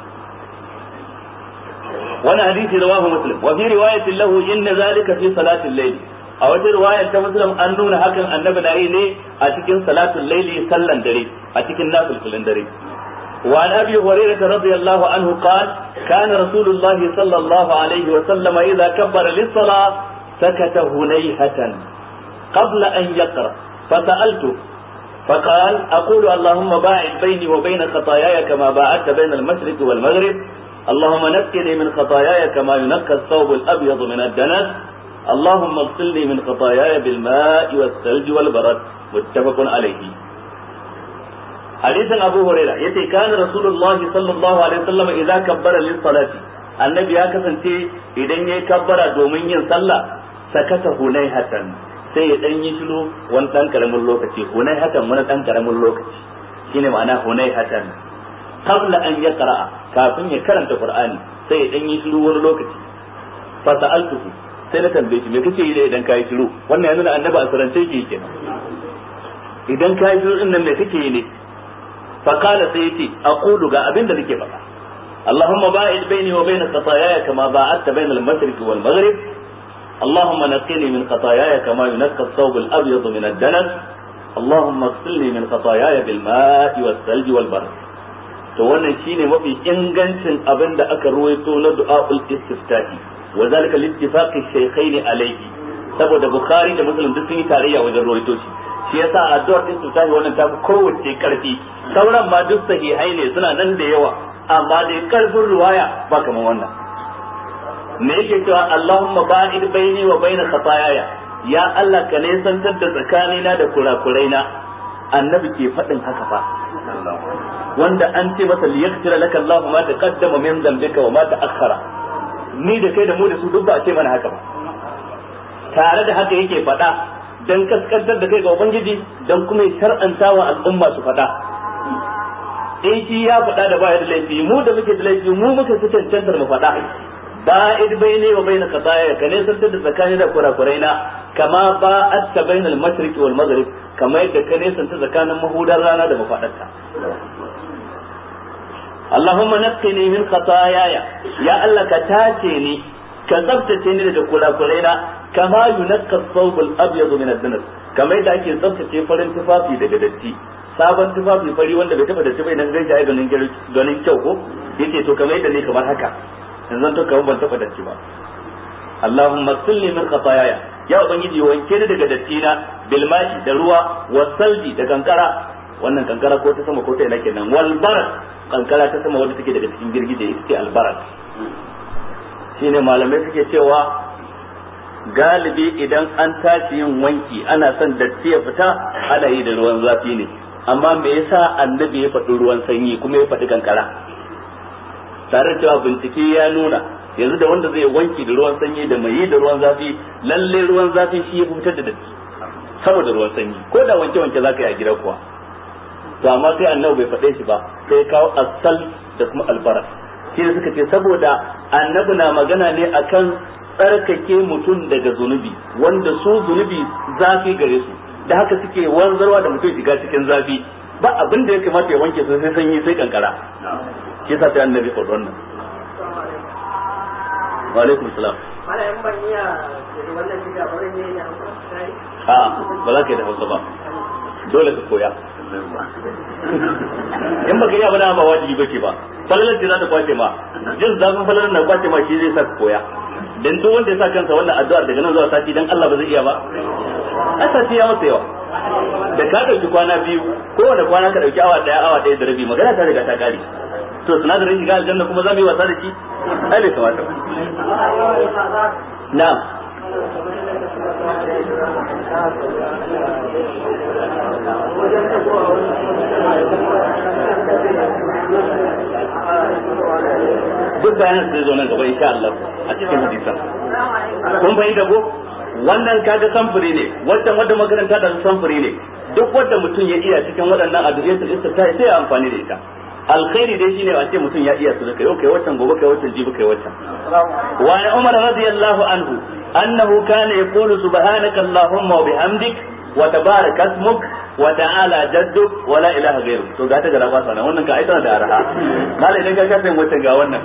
wannan hadisi rawahu muslim wa fi riwayatin lahu inna zalika fi salatil layl a wata riwayar ta muslim an nuna hakan annabi na yi ne a cikin salatul layli sallan dare a cikin nafilin dare وعن ابي هريره رضي الله عنه قال كان رسول الله صلى الله عليه وسلم اذا كبر للصلاه سكت هنيهه قبل ان يقرا فسالته فقال اقول اللهم باعد بيني وبين خطاياي كما باعدت بين المشرق والمغرب اللهم نقني من خطاياي كما ينقى الثوب الابيض من الدنس اللهم اغسلني من خطاياي بالماء والثلج والبرد متفق عليه hadisin Abu Hurairah yace kana Rasulullahi sallallahu alaihi wasallam idza kabbara lis salati annabi ya kasance idan yayi kabbara domin yin sallah sakata hunaihatan sai ya dan yi shiru wani dan karamin lokaci hunaihatan wani dan karamin lokaci shine ma'ana hunaihatan qabla an yaqra kafin ya karanta Qur'ani sai ya dan yi shiru wani lokaci fa sa'altuhu sai na tambaye shi me kake yi idan kai shiru wannan yana nuna annabi asirance yake kenan idan kai shiru din nan me kake yi ne fa qala sai yace aqulu ga abinda nake faɗa Allahumma ba'id baini wa baina khataayaya kama ba'adta baina al-mashriq wal maghrib Allahumma naqqini min khataayaya kama yunqqa ath-thawb al-abyad min ad-danas Allahumma ighsilni min khataayaya bil ma'i was-thalji wal barad to wannan shine mafi ingancin abinda aka ruwaito na du'aul istiftahi wa zalika li-ittifaqi ash-shaykhayn alayhi saboda Bukhari da Muslim duk sun yi tarayya wajen ruwaito shi shi yasa addu'ar istiftahi wannan ta fi kowace karfi sauran ma duk sahihai ne suna nan da yawa amma dai karfin riwaya ba kamar wannan me yake cewa Allahumma ba'id baini wa baina khataayaya ya Allah ka ne santar da tsakanina da kurakuraina annabi ke faɗin haka fa wanda an ce masa liyaghfira laka Allahu ma taqaddama min dhanbika wa ma ta'akhkhara ni da kai da mu da su duk ba a ce mana haka ba tare da haka yake faɗa dan kaskantar da kai ga ubangiji dan kuma ya shar'anta wa al'umma su faɗa in shi ya faɗa da baya da laifi mu da muke da laifi mu muka fi cancantar mu faɗa ba'id baini wa baina qataaya ka ne santar da tsakani da kurakuraina kama ba'atta baina al-mashriq wal maghrib kama yadda ka ne santar tsakanin mahudar rana da mafadarta Allahumma naqqini min khataayaya ya Allah ka tace ni ka tsaftace ni daga kurakuraina kama yunqqa ath-thawb al-abyad min ad-danas kama yadda ake tsaftace farin tufafi daga datti sabon tufafi fari wanda bai taba datti bai nan gaishe ai ganin ganin kyau ko yace to kama yadda ne kamar haka yanzu to kamar ban taba datti ba Allahumma silni min khataayaya ya ubangiji wanke ni daga datti na bil ma'i da ruwa wasalji da kankara wannan kankara ko ta sama ko ta ina kenan wal barak kankara ta sama wanda take daga cikin girgije ita ce al barak shine malamai suke cewa galibi idan an tashi yin wanki ana son datti ya fita ana yi da ruwan zafi ne amma me yasa annabi ya faɗi ruwan sanyi kuma ya faɗi kankara tare da cewa bincike ya nuna yanzu da wanda zai wanki da ruwan sanyi da mai yi da ruwan zafi lalle ruwan zafi shi ya fitar da datti saboda ruwan sanyi ko da wanke wanke zaka yi a gida kuwa to amma sai annabi bai faɗe shi ba sai kawo asal da kuma albara shi ne suka ce saboda annabi na magana ne akan tsarkake mutum daga zunubi wanda su zunubi zafi gare su da haka suke wanzarwa da mutum shiga cikin zafi ba abin da ya kamata ya wanke su sai sanyi sai kankara shi yasa sai annabi faɗi wannan wa alaikum salam wala yan ban iya wannan shiga ba zan yi amfani a ba za ka yi da Hausa ba dole ka koya in baka iya bana ba wajibi bace ba falalar da za ta kwace ma jin zafin falalar na kwace ma shi zai sa ka koya dan duk wanda ya sa kansa wannan addu'ar daga nan zuwa sati dan Allah ba zai iya ba a sati ya masa yawa da ka dauki kwana biyu kowane kwana ka dauki awa daya awa daya da rabi magana ta riga ta kare to sinadarin shiga aljanna kuma za mu yi wasa da shi ai bai kamata ba na'am duk bayanan sai zo nan gaba insha Allah a cikin hadisa kun fahimta ko wannan kaga samfuri ne wannan wanda makaranta da samfuri ne duk wanda mutum ya iya cikin waɗannan addu'atul istifta sai ya amfani da ita alkhairi dai shine a ce mutum ya iya su kai kai watan gobe kai watan jibi kai watan wa ya umar radiyallahu anhu annahu kana yaqulu subhanaka allahumma wa bihamdik wa tabarak ismuk wa ta'ala jadduk wa la ilaha ghayruk to ga ta gara ba sana wannan ka aita da araha malai idan ka kafe watan ga wannan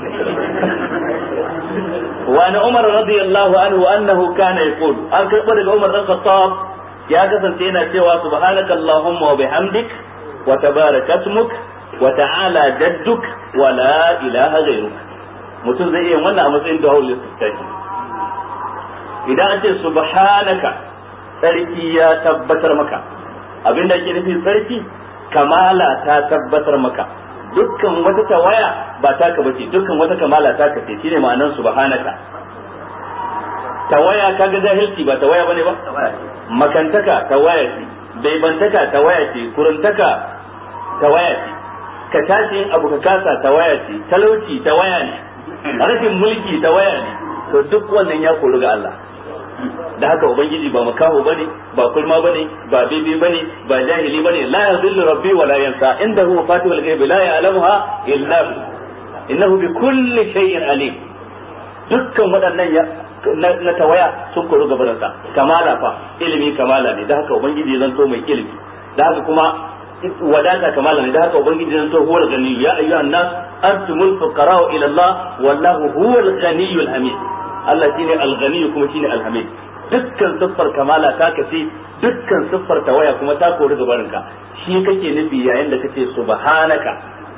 wa na umar radiyallahu anhu annahu kana yaqulu an karbo daga umar dan khattab ya kasance yana cewa subhanaka allahumma wa bihamdik wa tabarak ismuk wa ta'ala jadduk wa la ilaha ghayruk mutum zai iya wannan a matsayin du'aul istiftahi idan an ce subhanaka sarki ya tabbatar maka abinda ake nufi sarki kamala ta tabbatar maka dukkan wata tawaya ba taka bace dukkan wata kamala ta kace shine ma'anar subhanaka tawaya kaga jahilci ba tawaya bane ba makantaka tawaya ce baibantaka tawaya ce kuruntaka tawaya ce, ka tashi yin abu ka kasa tawaya ce, talauci tawaya ne, rashin mulki tawaya ne, to duk wannan ya koru ga Allah. Da haka ubangiji ba makaho bane, ba kurma bane, ba bebe bane, ba jahili bane, la yadhillu rabbi wa la yansa, indahu mafatihul ghaibi la ya'lamuha illa hu, innahu bi kulli shay'in alim. Dukkan waɗannan ya na tawaya sun koru gabaransa. Kamala fa ilimi kamala ne, da haka ubangiji zan to mai ilimi, da haka kuma wadata kamala ne, da haka ubangiji zan to huwal ghani, ya ayyuhan nas antumul fuqara ila Allah wallahu huwal ghaniyyul hamid. Allah shine al-ghani kuma shine al-hamid. Dukkan siffar kamala ta kace, dukkan siffar tawaya kuma ta kori gabarinka. Shi kake nufi yayin da kace subhanaka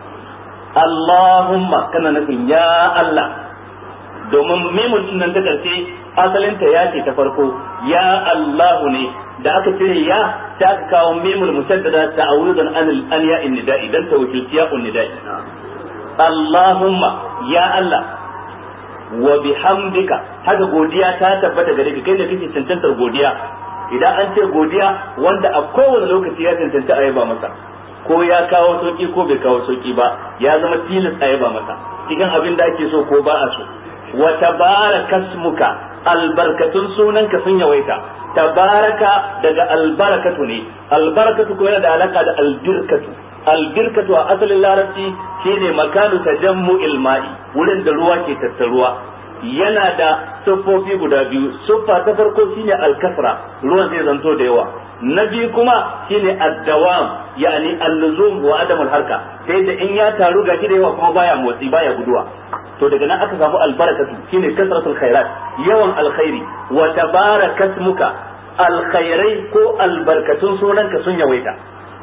Allahumma, kana nufin ya Allah, domin mimun din nan ta karshe asalin ta ya ce ta farko ya Allahu ne, da aka cire ya ta aka kawo mimul mushaddada ta'awudan an an ya nida'i dan tawkilti ya nida'i. Allahumma ya Allah, wa bihamdika, haka godiya ta tabbata gare ka, kai da kake cancantar godiya. Idan an ce godiya wanda a kowane lokaci ya cancanta a yaba masa, ko ya kawo sauki ko bai kawo sauki ba, ya zama tilas a yaba masa cikin abin da ake so ko ba a so. Wa tabarakasmuka, albarkatun sunanka sun yawaita. Tabaraka daga albarakatu ne, albarakatu ko yana da alaka da albirkatu. Albirkatu a asalin larabci shine makanu tajammu'il ma'i, wurin da ruwa ke tattaruwa. Yana da siffofi guda biyu, siffa ta farko shine alkasra, ruwan zai zanto da yawa. Na biyu kuma shine ad-dawam, yani al-luzum wa adam al-harka, sai da in ya taru gashi da yawa kuma baya motsi baya guduwa. To daga nan aka samu albarakatu, shine kasratul khairat, yawan alkhairi. Wa tabarakasmuka, alkhairai ko albarkatun sunanka sun yawaita.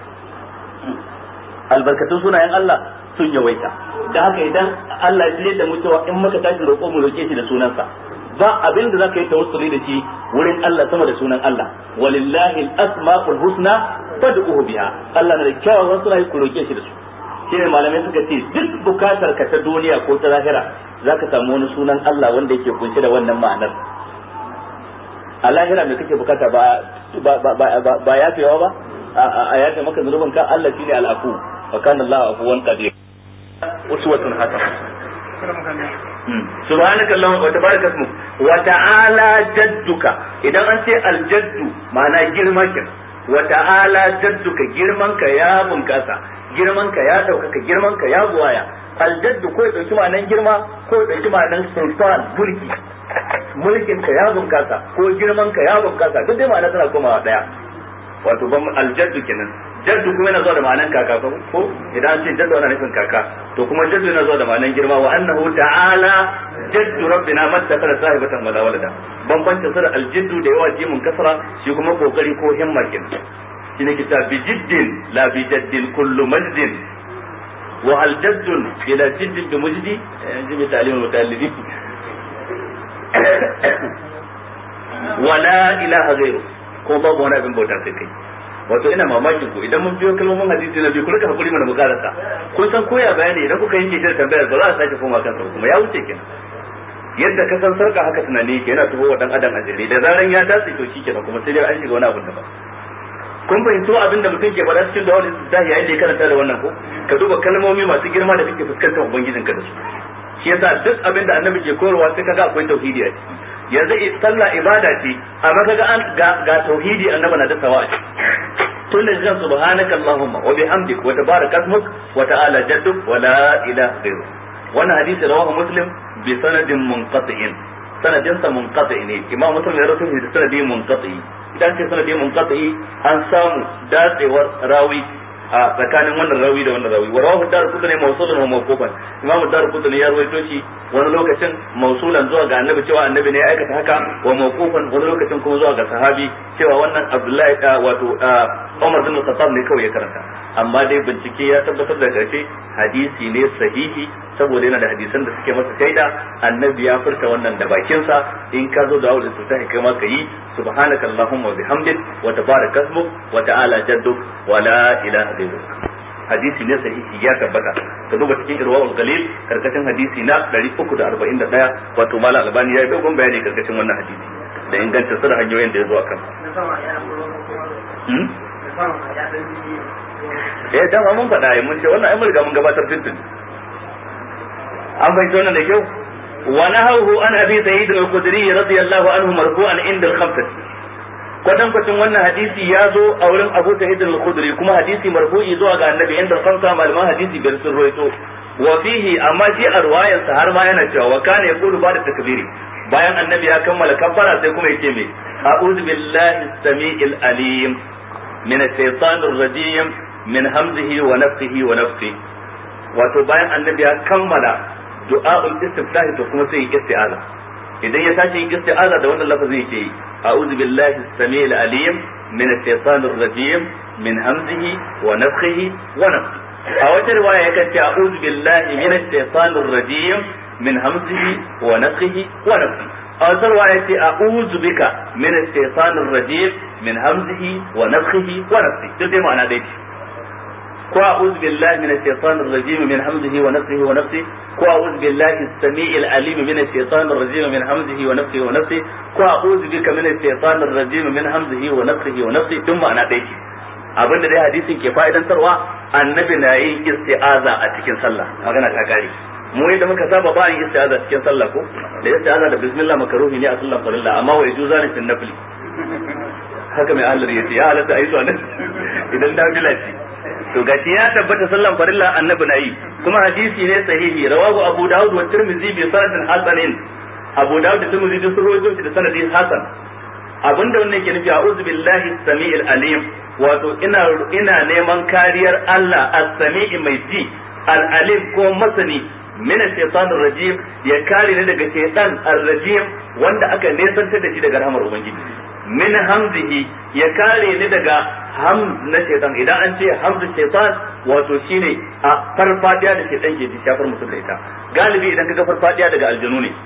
Albarkatun sunayen Allah sun yawaita. Da haka idan Allah ya jire da mu cewa in muka tashi roƙo mu roƙe shi da sunansa, ba abin da zaka yi tawassuli da shi wurin Allah sama da sunan Allah. Walillahi al-asma'ul husna fad'uhu biha. Allah na da kyawawan sunaye ku roƙe shi da su. Shine malamai suka ce duk bukatar ka ta duniya ko ta lahira zaka samu wani sunan Allah wanda yake kunshe da wannan ma'anar. A lahira me kake bukata ba ba ba ba yafewa ba a yafe maka zunubin ka, Allah shine al-afu wa kana Allahu afuwan qadir. Uswatun hasana. Subhanaka Allahumma wa tabaraka ismuk wa ta'ala jadduka. Idan an ce al-jaddu ma'ana girma kin, wa ta'ala jadduka, girman ka ya bunkasa, girman ka ya daukaka, girman ka ya buwaya. Al-jaddu ko ya dauki ma'anan girma ko ya dauki ma'anan sultan, mulki. Mulkin ka ya bunkasa ko girman ka ya bunkasa, duk dai ma'ana tana komawa daya. Wato ban aljaddu kenan. Jaddu kuma yana zuwa da ma'anan kaka ko idan an ce jaddu ana nufin kaka, to kuma jaddu yana zuwa da ma'anan girma. Wa annahu ta'ala jaddu rabbina mattakhara sahibatan wala walada. Bambancin sa da aljaddu da yawa jimin kasra, shi kuma kokari ko himma kenan. Shine kitab bi jiddin la bi jaddin kullu majdin wa al jaddun ila jiddin bi mujdi, jibi ta'lim mutallidi wala ilaha ghayru, ko babu wani abin bauta sai kai. Wato ina mamakin ku idan mun biyo kalmomin hadisi na biyu ku rika hakuri mana mukarasa. Kun san koya bayani idan kuka yanke shi tambayar ba za a sake koma kansa kuma ya wuce kenan. Yadda ka san sarka haka tunani yake yana tuho wa dan adam ajiri, da zaran ya dace to shikenan kuma sai dai an shiga wani abin da ba. Kun fahimci abin da mutum ke faɗa cikin dawal istidahi yayin da ya karanta da wannan ko? Ka duba kalmomi masu girma da kake fuskantar ubangijinka da su. Shi yasa duk abin da annabi ke koyarwa sai kaga akwai tauhidi a ciki. Yanzu sallah ibada ce amma kaga an ga, ga tauhidi annabi na dasawa a ciki. Tun da zan subhanaka allahumma wa bihamdik wa tabaraka ismuk wa ta'ala jadduk wa la ilaha ghayru. Wannan hadisi rawahu muslim bi sanadin munqati'in. Sanadin sa munqati ne. Imam Muslim ya rawaito shi da sanadin munqati. Idan ce sanadin munqati an samu datsewar rawi a tsakanin wannan rawi da wannan rawi. Wa rawahu Darqutni mawsulan wa mawqufan. Imam Darqutni ya rawaito shi wani lokacin mawsulan zuwa ga annabi cewa annabi ne ya aikata haka, wa mawqufan wani lokacin kuma zuwa ga sahabi cewa wannan Abdullahi wato Umar bin Khattab ne kawai ya karanta. Amma dai bincike ya tabbatar da karshe hadisi ne sahihi saboda yana da hadisan da suke masa shaida, annabi ya furta wannan da bakinsa. In ka zo da wani sai kai ma kai subhanaka allahumma wa bihamdik wa tabaraka ismuk wa ta'ala jadduk wa la ilaha ghayruk. Hadisi ne sahihi ya tabbata. Ka duba cikin irwaul qalil karkashin hadisi na ɗari uku da arba'in da ɗaya, wato Malam Albani ya yi dogon bayani karkashin wannan hadisi da inganta sa da hanyoyin da ya zo a kan. eh dan mun faɗa ai mun ce wannan ai mun riga mun gabatar tuntun an bai tona da kyau wa nahahu an abi sa'id al-khudri radiyallahu anhu marfu'an inda al-khamsah kwatan kwatan wannan hadisi ya zo a wurin Abu Sa'id al-Khudri kuma hadisi marfu'i zuwa ga Annabi inda al-khamsa malaman hadisi biyar sun rawaito wa fihi amma shi a ruwayar sa har ma yana cewa wa kana yaqulu ba'da takbiri bayan Annabi ya kammala kabbara sai kuma yake me a'udhu billahi as-sami'il alim min ash-shaytanir rajim min hamzihi wa nafthihi wa nafthihi wato bayan Annabi ya kammala du'a'ul istiftahi to kuma sai isti'aza idan ya tashi isti'aza da wannan lafazin yake yi a'udhu billahi as-sami'il alim min ash-shaytanir rajim min hamzihi wa nafthihi wa nafthihi a wata riwaya yakan ce a'udhu billahi min ash-shaytanir rajim min hamzihi wa nafthihi wa nafthihi a wata riwaya ce a'udhu bika min ash-shaytanir rajim min hamzihi wa nafthihi wa nafthihi duk dai ma'ana dai ko a'udhu billahi minash shaitanir rajim min hamzihi wa nafthihi wa nafthihi ko a'udhu billahi as-sami'il alim minash shaitanir rajim min hamzihi wa nafthihi wa nafthihi ko a'udhu bika minash shaitanir rajim min hamzihi wa nafthihi wa nafthihi duk ma'ana dai ce abinda dai hadisin ke fa'idantarwa annabi na yin isti'aza a cikin sallah magana ta kare mu yadda muka saba ba yin isti'aza cikin sallah ko da isti'aza da bismillah makruhi ne a sallan farilla amma wa yajuzu ne fil nafli haka mai Allah yace ya halatta ayi to idan nafila ce to gashi ya tabbata sallan farilla annabi na yi kuma hadisi ne sahihi rawahu abu daud wa tirmidhi bi sanadin hasanin abu daud da tirmidhi sun rawaito shi da sanadin hasan abinda wannan ke nufi a'udhu billahi as-sami'il alim wato ina ina neman kariyar Allah as-sami'i mai ji al-alim ko masani min ash-shaytanir rajim ya kare ni daga shaytan ar-rajim wanda aka nesantar da shi daga rahmar ubangiji min hamzihi ya kare ni daga hamz na shaytan idan an ce hamzu shaytan wato shine a farfadiya da shaytan ke shafar mutum da ita galibi idan kaga farfadiya daga aljanu ne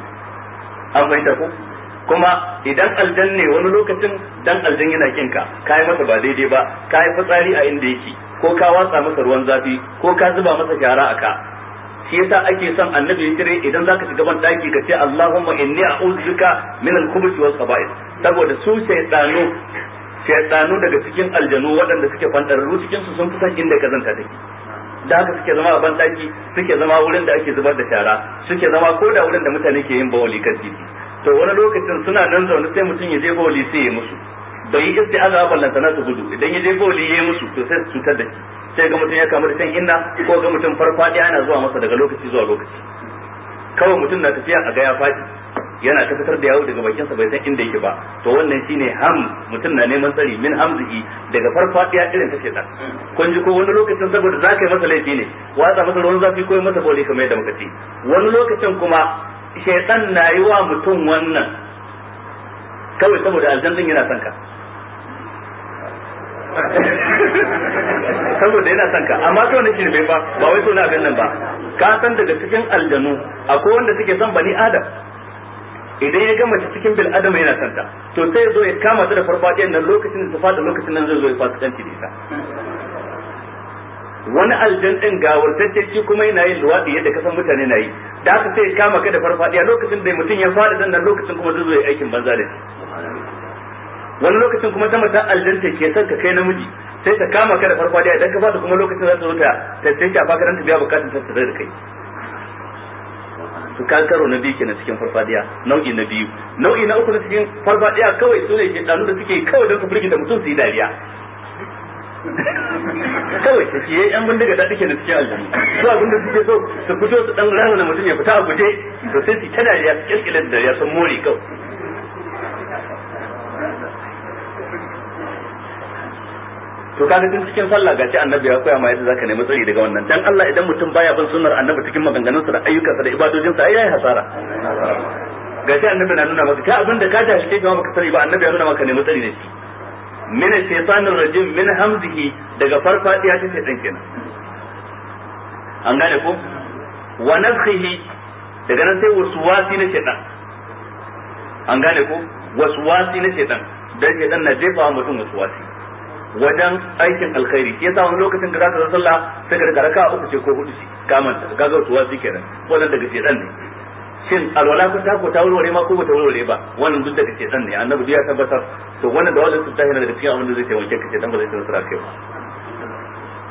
an fahimta ko kuma idan aljan ne wani lokacin dan aljan yana kinka kai masa ba daidai ba kai fitsari a inda yake ko ka watsa masa ruwan zafi ko ka zuba masa shara a ka shi yasa ake son annabi ya kire idan zaka shiga ban daki ka ce Allahumma inni a'udhu bika min al-khubuthi wal khaba'ith saboda su shaytanu shaytanu daga cikin aljanu waɗanda suke fantararru cikin su sun fi san inda kazanta take da haka suke zama a ban daki suke zama wurin da ake zubar da shara suke zama ko da wurin da mutane ke yin bawali kan titi to wani lokacin suna nan zaune sai mutum ya je bawali sai ya musu bai yi isti'aza ballanta na su gudu idan ya je bawali ya yi musu to sai su cutar da shi sai ga mutum ya kamu da shan inna ko ga mutum farfadiya yana zuwa masa daga lokaci zuwa lokaci kawai mutum na tafiya a ga ya fadi yana ta fitar da yawo daga bakinsa bai san inda yake ba to wannan shine ham mutum na neman tsari min hamzihi daga farfadiya irin ta shaitan kun ji ko wani lokacin saboda zaka yi masa laifi ne watsa masa ruwan zafi ko masa bole kamar yadda muka ce wani lokacin kuma shaitan na yi wa mutum wannan kawai saboda aljannin yana son ka saboda yana son ka amma to ne shirme ba ba wai to na abin nan ba ka san daga cikin aljanu akwai wanda suke son bani adam idan ya gama cikin bil adam yana son ta to sai ya zo ya kama ta da farfadiyar nan lokacin da ta fada lokacin nan zai zo ya fasikanci da ita wani aljan din gawurtacce shi kuma yana yin luwadi yadda kasan mutane na yi da haka sai ya kama ka da farfadiya lokacin da mutum ya fada dan nan lokacin kuma zai zo ya aikin banza da shi wani lokacin kuma ta mata aljanta ke son ka kai namiji sai ta kama ka da farfadiya idan ka fada kuma lokacin za ta zo ta ta sai ta faka ta biya bukatun ta tare da kai to kan karo na biyu kenan cikin farfadiya nau'i na biyu nau'i na uku na cikin farfadiya kawai su ne ke danu da suke kawai don su firgita mutum su yi dariya kawai ta ce yan bindiga da take da cikin aljanna su abin da suke so su fito su dan rana mutum ya fita a guje to sai su ta dariya su kirkire da dariya sun more kawai to kaga tun cikin sallah gashi annabi ya koya ma yadda zaka nemi tsari daga wannan dan Allah idan mutum baya bin sunnar annabi cikin maganganunsa da ayyukansa da ibadojinsa ai yayi hasara gashi annabi na nuna maka kai abinda ka tashi kai ga maka sani ba annabi ya nuna maka nemi tsari da shi min shaytanir rajim min hamzihi daga farfadiya ta shaytan kenan an gane ko wa nafsihi daga nan sai waswasi na shaytan an gane ko waswasi na shaytan dan shaytan na jefa mutum waswasi wajen aikin alkhairi shi yasa wani lokacin da zaka zo sallah sai ka rika raka uku ce ko hudu ce kaman ka ga waswasi kenan wannan daga shaytan ne shin alwala ko ta ko ta wurware ma ko ba ta wurware ba wannan duk daga shaytan ne annabi ya tabbatar to wannan da wannan tsaya daga cikin abin da zai taimake ka shaytan ba zai tsara kai ba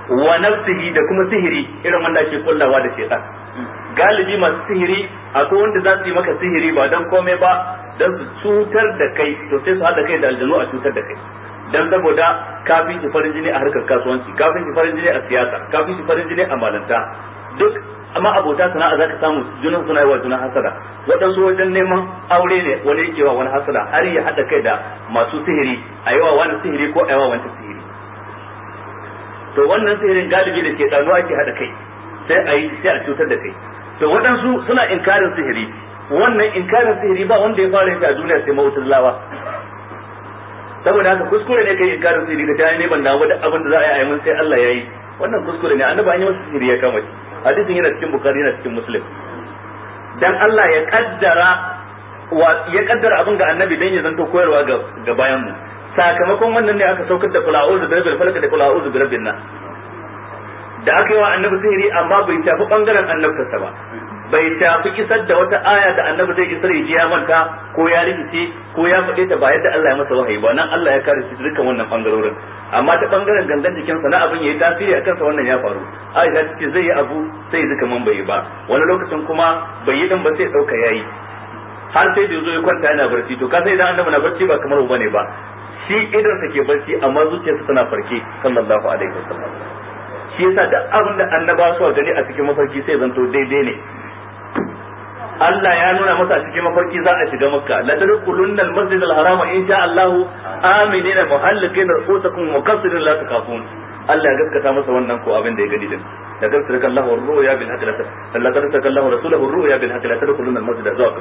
wa nafsihi da kuma sihiri irin wanda ake kullawa da shaytan. Galibi masu sihiri akwai wanda za su yi maka sihiri ba dan komai ba dan su cutar da kai, to sai su hada kai da aljanu a cutar da kai dan saboda kafin shi farin jini a harkar kasuwanci, kafin shi farin jini a siyasa, kafin shi farin jini a malanta, duk amma abota sana'a zaka samu junan suna yi wa junan hasada. Waɗansu wajen neman aure ne wani yake wa wani hasada har ya hada kai da masu sihiri a yi wa wani sihiri ko a yi wa wani sihiri. To wannan sihirin galibi da ke ɗanuwa ake hada kai sai a yi sai a cutar da kai. To waɗansu suna inkarin sihiri, wannan inkarin sihiri ba wanda ya fara yin a duniya sai mawutallawa. Saboda haka kuskure ne kai inkarin sihiri da ta ne ban dawo da abin da za a yi mun sai Allah ya yi, wannan kuskure ne. Annabi an yi masa sihiri ya kama shi, hadisin yana cikin Bukhari yana cikin Muslim. Dan Allah ya kaddara wa ya kaddara abin ga Annabi dan ya zanto koyarwa ga ga bayan mu. Sakamakon wannan ne aka saukar da kula a'udhu birabbil falaq da kula a'udhu birabbin nas. Da aka yi wa Annabi sihiri amma bai tafi bangaren annabtarsa ba, bai tafi isar da wata aya da Annabi zai isar ya ji ya manta ko ya rikice ko ya faɗe ta ba yadda Allah ya masa wahayi ba, nan Allah ya kare shi dukkan wannan bangarorin. Amma ta bangaren gangan jikin sa na abin yayi tasiri a kansa wannan ya faru. Aisha ta ce zai yi abu sai ya kaman bai yi ba, wani lokacin kuma bai yi din ba sai dauka yayi, har sai da zo ya kwanta yana barci. To ka sai idan Annabi na barci ba kamar uba ne ba, shi idan sa ke barci amma zuciyarsa tana farke sallallahu alaihi wasallam. Shi yasa da abin da annaba su gani a cikin mafarki sai zanto daidai ne. Allah ya nuna masa a cikin mafarki za a shiga Makka, la tadkhulunna al-masjid al-harama in sha Allah aminina muhalliqina ru'usakum muqassirin la takafun. Allah ya gaskata masa wannan ko abin da ya gani din. Da gaskata Allahu ar-ru'ya bil haqqi la tadkhulunna Allahu rasuluhu ar-ru'ya bil haqqi la tadkhulunna al-masjid zuwa.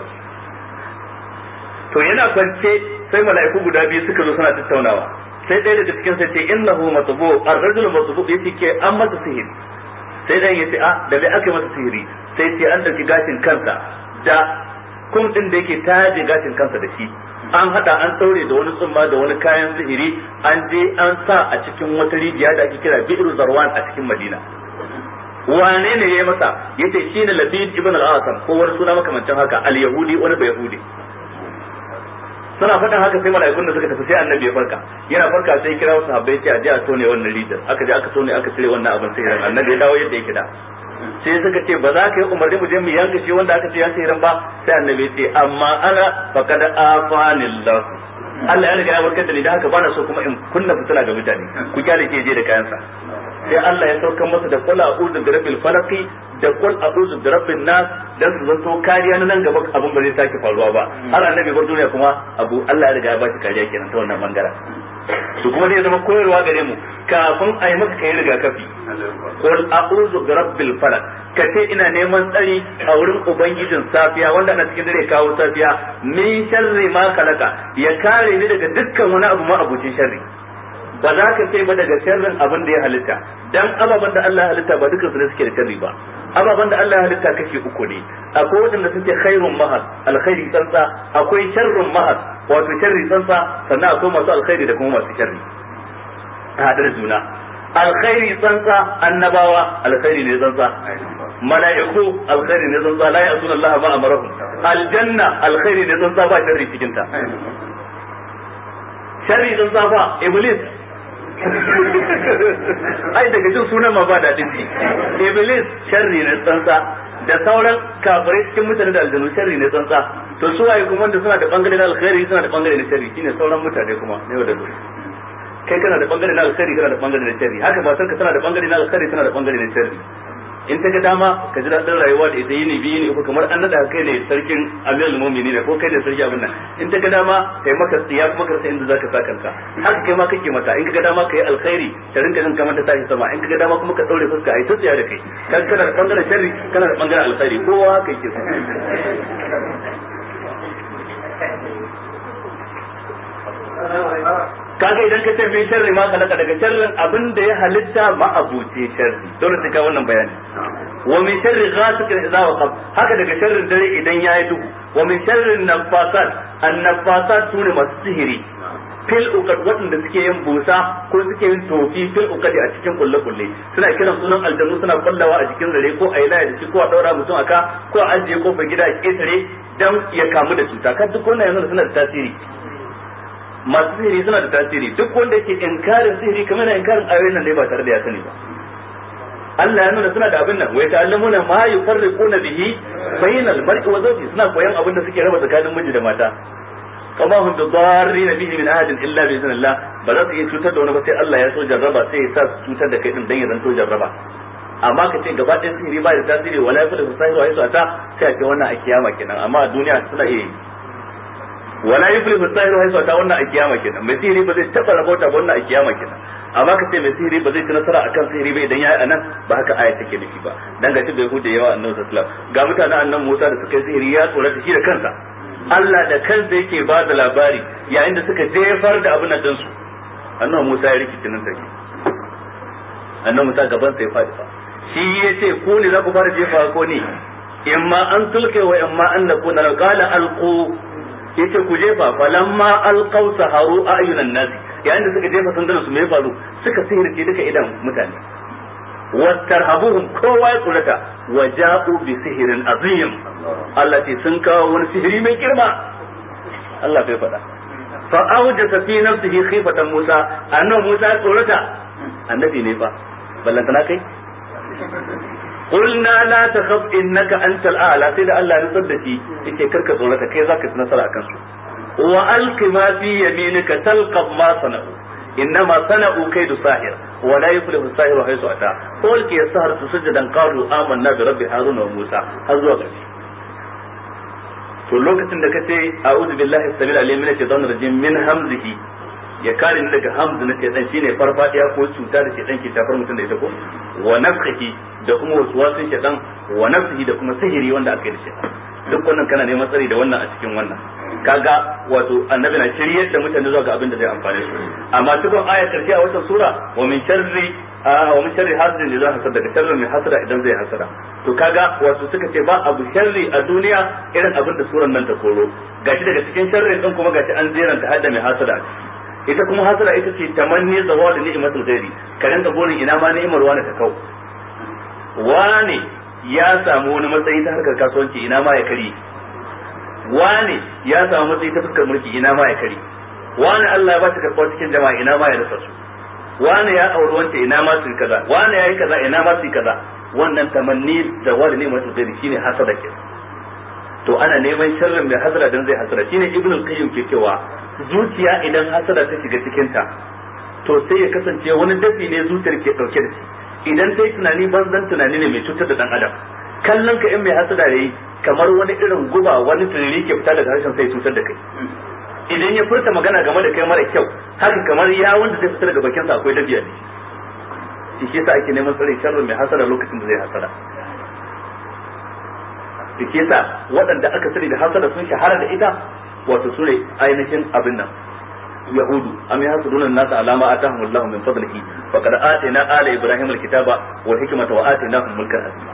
To yana kwance sai mala'iku guda biyu suka zo suna tattaunawa. Sai ɗaya daga cikin sai ce innahu matbu ar-rajulu matbu yace ke an masa sihiri. Sai dan yace a da bai aka masa sihiri, sai ce an dauki gashin kansa da kum din da yake taje gashin kansa da shi, an hada an daure da wani tsumma da wani kayan sihiri, an je an sa a cikin wata rijiya da ake kira Bi'r Zarwan a cikin Madina. Wane ne ya masa? Yace shine Labid ibn al-Asam ko wani suna makamancin haka, al-Yahudi wani bai Yahudi. Suna faɗin haka sai mala'ikun da suka tafi sai Annabi ya farka, yana farka sai kira wasu sahabbai ce a je a tone wannan rijiyar. Aka je aka tone aka cire wannan abin sihirin. Annabi ya dawo yadda yake da. Sai suka ce ba za ka yi umarni mu je mu yanka shi wanda aka ce ya sihirin ba. Sai Annabi ya ce amma ana faqad afanillah, Allah ya riga ya warkar da ni, da haka bana so kuma in kunna fitila ga mutane, ku kyale ke je da kayansa. Sai Allah ya saukar masa da qul a'udhu bi rabbil falaq da qul a'udhu bi rabbin nas dan su zanto kariya na nan gaba abin ba zai sake faruwa ba. Har Annabi bar duniya kuma abu Allah ya riga ya ba shi kariya kenan ta wannan bangaren. To kuma zai zama koyarwa gare mu kafin a yi maka kai rigakafi. Qul a'udhu bi rabbil falaq, kace ina neman tsari a wurin ubangijin safiya wanda ana cikin dare kawo safiya, min sharri ma khalaqa, ya kare ni daga dukkan wani abu ma abucin sharri. Ba za ka ce ba daga sharrin abin da ya halitta, dan ababan da Allah ya halitta ba dukkan su ne suke da sharri ba. Ababan da Allah ya halitta kashi uku ne, akwai wadanda suke khairun mahad, alkhairi tsantsa, akwai sharrun mahad wato sharri tsantsa, sannan akwai masu alkhairi da kuma masu sharri a hadar juna. Alkhairi tsantsa annabawa alkhairi ne tsantsa, mala'iku alkhairi ne tsantsa, la ya'suna Allah ma amarahum, aljanna alkhairi ne tsantsa ba sharri cikin ta. Sharri tsantsa fa iblis ai daga jin sunan ma ba daɗin ji. Iblis sharri ne tsantsa, da sauran kafirai cikin mutane da aljanu sharri ne tsantsa. To su waye kuma da suna da bangare na alkhairi suna da bangare na sharri, shine sauran mutane kuma ne da gobe. Kai kana da bangare na alkhairi kana da bangare na sharri, haka matarka tana da bangare na alkhairi tana da bangare na sharri. In ta ga dama ka ji daɗin rayuwa da ita yini biyu ne uku kamar an nada kai ne sarkin amirul mu'minin ne ko kai ne sarki abin nan. In ta ga dama kai maka tsiya kuma ka san inda zaka sa kanka, haka kai ma kake mata. In ka ga dama kai alkhairi ta rinka jin kamar ta tashi sama, in ka ga dama kuma ka daure fuska ai ta tsiya da kai. Kan kana da bangaren sharri kana da bangaren alkhairi, kowa haka yake so. Kaga idan ka ce min sharri ma kalaka daga sharrin abin da ya halitta ma abuce sharri, dole sai ka wannan bayani. Wa min sharri ghasiqin idza waqab, haka daga sharrin dare idan yayi duhu. Wa min sharri nafasat, an-nafasat sune masu sihiri. Fil uqad wadanda suke yin busa ko suke yin tofi fil uqad a cikin kulle kulle, suna kiran sunan aljannu suna kullawa a jikin zare ko a yi laya da shi ko a daura mutum aka ko a ajiye kofar gida a ketare dan ya kamu da cuta. Kan duk wannan yanzu suna da tasiri. Masu sihiri suna da tasiri, duk wanda yake inkarin sihiri kamar yana inkarin ayoyin nan ne ba tare da ya sani ba. Allah ya nuna suna da abin nan wai ta'allamuna ma yufarriquna bihi bainal mar'i wa zawji suna koyan abin da suke raba tsakanin miji da mata kama hum bidarrin bihi min ahadin illa bi idhnillah ba za su iya cutar da wani ba sai Allah ya so jarraba sai ya sa su cutar da kai din dan ya zanto jarraba amma ka ce gaba ɗayan sihiri ba da tasiri wala yafi da sahiru ai sata sai a ce wannan a kiyama kenan amma a duniya suna iya yi wala yafi da sahiru ai sata wannan a kiyama kenan mai sihiri ba zai taba rabota ba wannan a kiyama kenan amma ka ce mai sihiri ba zai ci nasara akan sihiri ba idan yayi anan ba haka aya take nufi ba dan ga bai hude yawa annabi sallallahu alaihi wasallam ga mutanen annabi Musa da suka yi sihiri ya tsorata shi da kansa Allah da kansa yake ba da labari yayin da suka jefar da abin nan su annabi Musa ya rikice nan take annabi Musa gaban sa ya fadi fa shi yace ko ne za ku fara jefa ko ne imma an tulke wa imma an nakuna qala alqu yace ku jefa falamma alqaw saharu ayunan nas yayin da suka jefa sandunan su me faru suka sihirce duka idan mutane wastarhabuhum kowa ya tsorata waja'u bi sihirin azim Allah ce sun kawo wani sihiri mai girma Allah bai faɗa fa awjasa fi nafsihi khifatan Musa annabi Musa ya tsorata annabi ne fa ballantana kai qulna la takhaf innaka antal a'la sai da Allah ya nutsar da shi yake karka tsorata kai zaka ci nasara akan su wa alqi ma fi yaminika talqab ma sana'u innama sana'u kaydu sahir wa la yuflihu as-sahiru haythu ata qulki as-sahratu sujadan qalu amanna bi rabbi haruna wa musa har zuwa ƙarshe to lokacin da kace a'udhu billahi as-samil alim min ash-shaytanir rajim min hamzihi ya kare ni daga hamzu na shaytan shine farfadiya ko cuta da shaytan ke tafar mutum da ita ko wa nafsihi da kuma waswasin shaytan wa nafsihi da kuma sihiri wanda aka yi da shaytan duk wannan kana neman tsari da wannan a cikin wannan kaga wato annabi na shiryar da mutane zuwa ga abin da zai amfane su amma cikin ayar karshe a wata sura wa min sharri wa min sharri hasidin idza hasada daga sharrin mai hasada idan zai hasada to kaga wato suka ce ba abu sharri a duniya irin abin da suran nan ta koro gashi daga cikin sharri din kuma gashi an jeranta hadda mai hasada ita kuma hasada ita ce tamanni zawal ni'matul ghairi ka danka burin ina ma ni'imar wani ta kau wani ya samu wani matsayi ta harkar kasuwanci ina ma ya kari wani ya samu matsayi ta fuskar mulki ina ma ya kari wani Allah ya ba shi karɓar cikin jama'a ina ma ya rasa su wani ya auri wanta ina ma su kaza wani ya yi kaza ina ma su kaza wannan tamanni da wani ne mutum zai shine hasada ke to ana neman sharrin mai hasada dan zai hasada shine ibnu qayyim ke cewa zuciya idan hasada ta shiga cikin ta to sai ya kasance wani dafi ne zuciyar ke dauke da shi idan sai tunani banzan tunani ne mai cutar da dan adam kallon ka in mai hasada yayi kamar wani irin guba wani turiri ke fita daga harshen sai cutar da kai idan ya furta magana game da kai mara kyau haka kamar ya wanda zai fita daga bakin sa akwai dabiya ne shi ke sa ake neman tsare sharrin mai hasada lokacin da zai hasada shi ke sa waɗanda aka sani da hasada sun shahara da ita wato su ne ainihin abin nan yahudu am yahsuduna an-nas ala ma atahum Allah min fadlihi faqad atayna ala ibrahim al-kitaba wal hikmata wa atainahum mulkan azima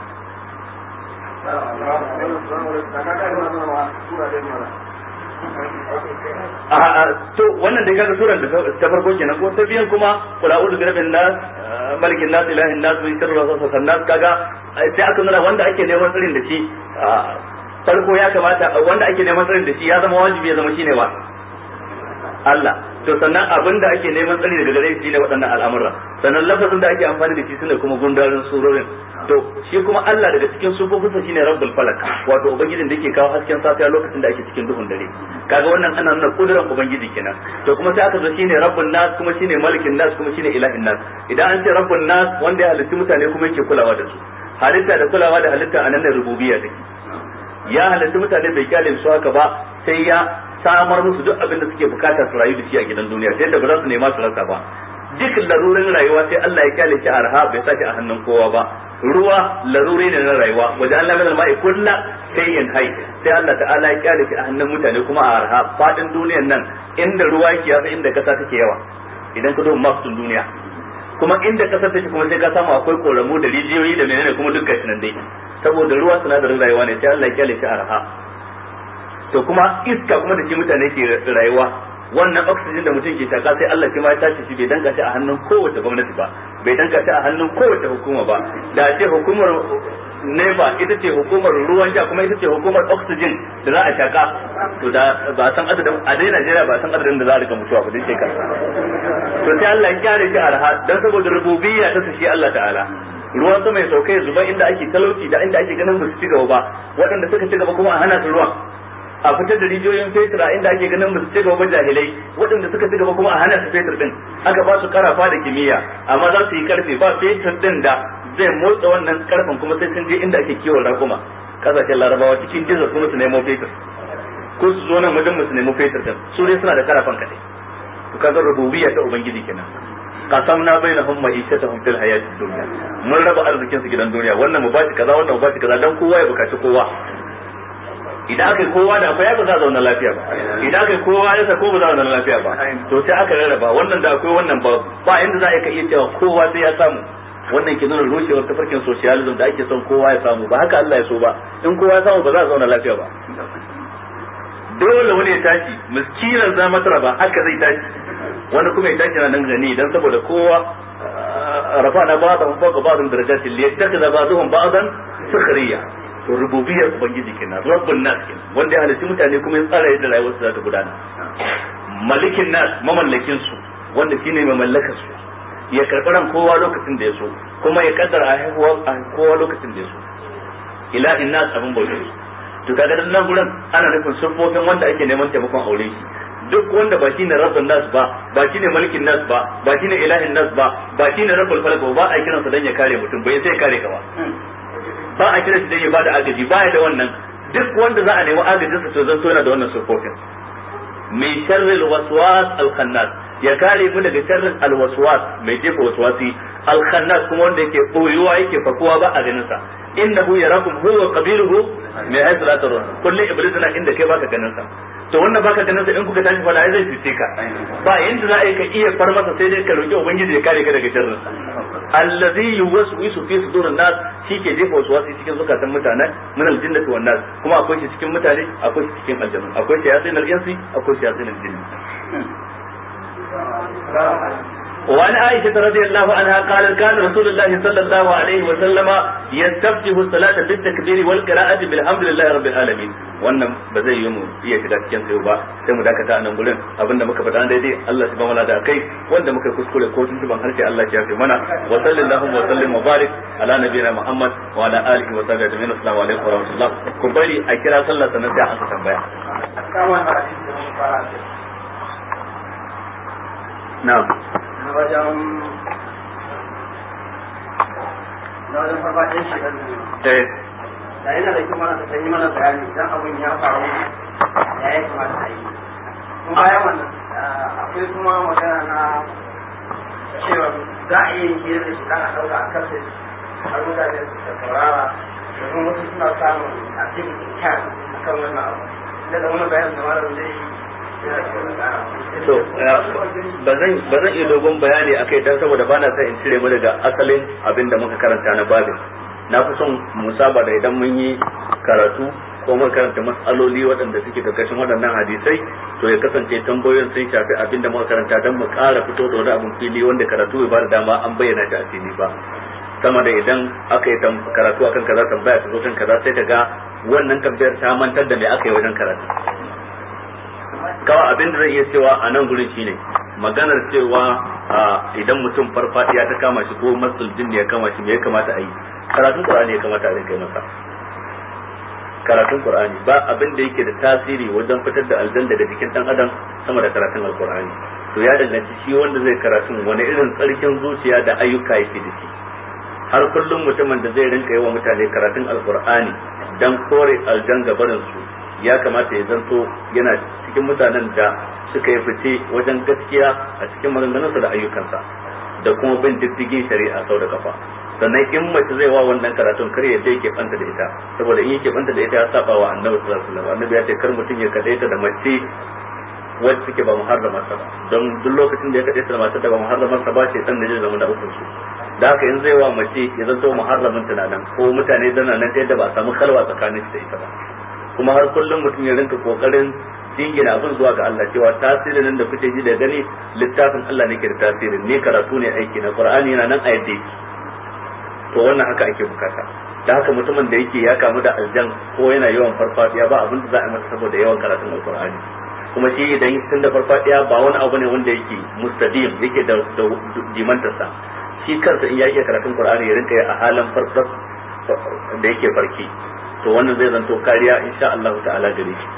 a to wannan dai kaga suran da ta farko kenan ko ta biyan kuma qul a'udhu bi rabbin nas malikin nas ilahin nas min sharri waswasil nas kaga sai aka nuna wanda ake neman tsirin da shi farko ya kamata wanda ake neman tsirin da shi ya zama wajibi ya zama shine wa Allah to sannan abin da ake neman tsari daga gare shi ne waɗannan al'amura sannan lafazin da ake amfani da shi sune kuma gundarin surorin to shi kuma Allah daga cikin sufofinsa shine Rabbul Falak wato ubangijin da yake kawo hasken safiya lokacin da ake cikin duhun dare kaga wannan ana nuna kudurar ubangiji kenan to kuma sai aka zo shine Rabbun Nas kuma shine Malikin Nas kuma shine Ilahin Nas idan an ce Rabbun Nas wanda ya halitta mutane kuma yake kulawa da su halitta da kulawa da halitta anan ne rububiyya take ya halitta mutane bai kyale su haka ba sai ya samar musu duk abin da suke bukata su rayu da shi a gidan duniya sai da ba za su nema su rasa ba duk larurin rayuwa sai Allah ya kyale shi arha bai sake a hannun kowa ba ruwa laruri ne na rayuwa wajen Allah min al-ma'i kullu shay'in hayy sai Allah ta'ala ya kyale shi a hannun mutane kuma a arha fadin duniyar nan inda ruwa yake yafi inda kasa take yawa idan ka duba mapsun duniya kuma inda kasa take kuma sai ka samu akwai koramu da rijiyoyi da menene kuma duk gashi nan dai saboda ruwa sinadarin rayuwa ne sai Allah ya kyale shi arha to kuma iska kuma da shi mutane ke rayuwa wannan oxygen da mutum ke shaka sai Allah ma ya tashi shi bai danka shi a hannun kowace gwamnati ba bai danka shi a hannun kowace hukuma ba da ce hukumar NEPA ita ce hukumar ruwan sha kuma ita ce hukumar oxygen da za a shaka to da ba san adadin a dai Najeriya ba san adadin da za a rika mutuwa ba dai shekara to sai Allah ya kyale shi arha dan saboda rububiyya ta shi Allah ta'ala ruwan sama ya sauka ya zuba inda ake talauci da inda ake ganin ba su ci gaba ba, waɗanda suka ci gaba kuma a hana su ruwan, a fitar da rijiyoyin fetur a inda ake ganin ba su ci gaba ba jahilai, waɗanda suka ci gaba kuma a hana su fetur din, aka ba su karafa da kimiyya amma za su yi karfe ba fetur din da zai motsa wannan karfen kuma sai sun je inda ake kiwon rakuma kasashen larabawa cikin jizar kuma su nemo fetur ko su zo nan wajen su nemo fetur din, su dai suna da karafan kadai. to kaga rububiyya ta ubangiji kenan. qasamna bainahum ma'ishatahum fil hayati dunya, mun raba arzikin su gidan duniya, wannan mu bashi kaza wannan mu bashi kaza dan kowa ya bukaci kowa. idan aka yi kowa da akwai ba za a zauna lafiya ba, idan aka yi kowa ya sa ko ba za a zauna lafiya ba, to sai aka rarraba wannan da akwai wannan ba ba inda za a iya cewa kowa sai ya samu. wannan ke nuna rushewar tafarkin socialism da ake son kowa ya samu, ba haka Allah ya so ba. in kowa ya samu ba za a zauna lafiya ba. dole wani ya tashi miskinan za matara ba haka zai tashi, wani kuma ya tashi na nan gani dan saboda kowa rafa'na ba'dahum fawqa ba'dhin darajatin liyattakhidha ba'dhum ba'dan sukhriya. to rububiyyar ubangiji kenan, rabbun nas kenan, wanda ya halitta mutane kuma ya tsara yadda rayuwar su za ta gudana. malikin nas, mamallakin su, wanda shine mai mallakar su, ya karɓi ran kowa lokacin da ya so kuma ya kaddara a haihuwa a kowa lokacin da ya so. ilahin nas, abin bautar su. to kaga dan nan gurin ana nufin sufofin wanda ake neman taimakon aure shi. duk wanda ba shine rabbun nas ba, ba shine malikin nas ba, ba shine ilahin nas ba, ba shine rabbul falaq ba, a kiransa dan ya kare mutum, bai sai kare ka ba. ba a kira shi dan ya bada agaji, baya da wannan. duk wanda za a nemi agajin sa to zan so yana da wannan sufofin. min sharril waswas al-khannas, ya kare mu daga sharrin al-waswas, mai jefa waswasi, al-khannas kuma wanda yake boyuwa yake fakuwa ba a ganin sa. innahu yarakum huwa qabiluhu min haythu la tarun, kullu iblis na inda kai baka ganin sa. to wannan baka ganin sa in kuka tashi fada zai fice ka, ba yanda za a yi ka iya far masa sai dai ka roki ubangiji ya kare ka daga sharrin sa. allazi yuwaswisu fi sudurin nas, shi ke jefa waswasi cikin zukatan mutane, min al-jinnati wan nas, kuma akwai shi cikin mutane akwai shi cikin aljanna, akwai shayatin al-insi akwai shayatin al-jinn. وعن عائشة رضي الله عنها قال كان رسول الله صلى الله عليه وسلم يستفتح الصلاة بالتكبير والقراءة بالحمد لله رب العالمين. wannan ba zai yi mu iya shiga cikin sai ba, sai mu dakata a nan gurin. abinda muka faɗa daidai Allah ya ba mu da kai, wanda muka kuskure ko tun ban harshe Allah ya yafe mana. wa sallallahu wa sallim wa barik ala nabiyina Muhammad wa ala alihi wa sahbihi ajma'in. Assalamu alaikum wa rahmatullah. ku bari a kira sallah sannan sai an tambaya. na'am na wajen na wajen farfajin shi ɗan eh da yana da kuma na ta yi mana bayani idan abin ya faru ya yi kamata a yi. kuma bayan wannan akwai kuma magana na cewa za a iya yin hira da shi kana ɗauka a kasa har mutane da saurara domin wasu suna samun a cikin kyan kan wannan abu. da da wani bayan da malam zai yi to ba zan ba zan iya dogon bayani akai dan saboda bana sai in cire mu daga asalin abin da muka karanta na babin. na fi son musaba da idan mun yi karatu ko mun karanta matsaloli waɗanda suke karkashin waɗannan hadisai, to ya kasance tambayoyin sun shafi abin da muka karanta dan mu ƙara fito da wani abin fili wanda karatu bai ba da dama an bayyana shi a fili ba. sama da idan aka yi karatu akan kaza tambaya ta zo kan kaza sai ka ga wannan tambayar ta mantar da me aka yi wajen karatu. kawai abin da zai iya cewa a nan gurin shine maganar cewa idan mutum farfadiya ta kama shi ko matsul jinni ya kama shi me ya kamata a yi? karatun qur'ani ya kamata a rinka masa. karatun qur'ani ba abin da yake da tasiri wajen fitar da aljan daga jikin dan adam sama da karatun alqur'ani. to ya danganci shi wanda zai karatun wani irin tsarkin zuciya da ayyuka yake da shi. har kullum mutumin da zai rinka yi wa mutane karatun alqur'ani dan kore aljan gabarin su, ya kamata ya zanto yana cikin mutanen da suka yi fice wajen gaskiya a cikin maganganunsa da ayyukansa da kuma bin diddigin shari'a sau da kafa. sannan in mace zai wa wannan karatun kar ya yake banta da ita, saboda in yake banta da ita ya saba wa annabi sallallahu alaihi wasallam. annabi ya ce kar mutum ya kadaita da mace wacce take ba muharrama sa ba, don duk lokacin da ya kadaita da mace da ba muharrama sa ba ce dan da zai zama da ukun su. da haka in zai wa mace ya zanto muharramin tunanan ko mutane dana nan da ba a samu kalwa tsakanin da ita ba. kuma har kullum mutum ya rinka kokarin jingina abin zuwa ga Allah, cewa tasirin nan da kuke ji da gani littafin Allah ne ke da tasirin, ne karatu ne aiki na Qur'ani yana nan a yadda. to wannan haka ake bukata. da haka mutumin da yake ya kamu da aljan ko yana yawan farfadiya ba abin da za a masa saboda yawan karatun Al-Qur'ani. kuma shi idan tun da farfadiya ba wani abu ne wanda yake mustadim yake da dimantarsa, shi kansa in ya iya karatun Qur'ani ya rinka a halin farfar da yake farki to wannan zai zanto kariya insha Allah ta'ala gare shi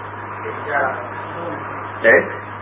eh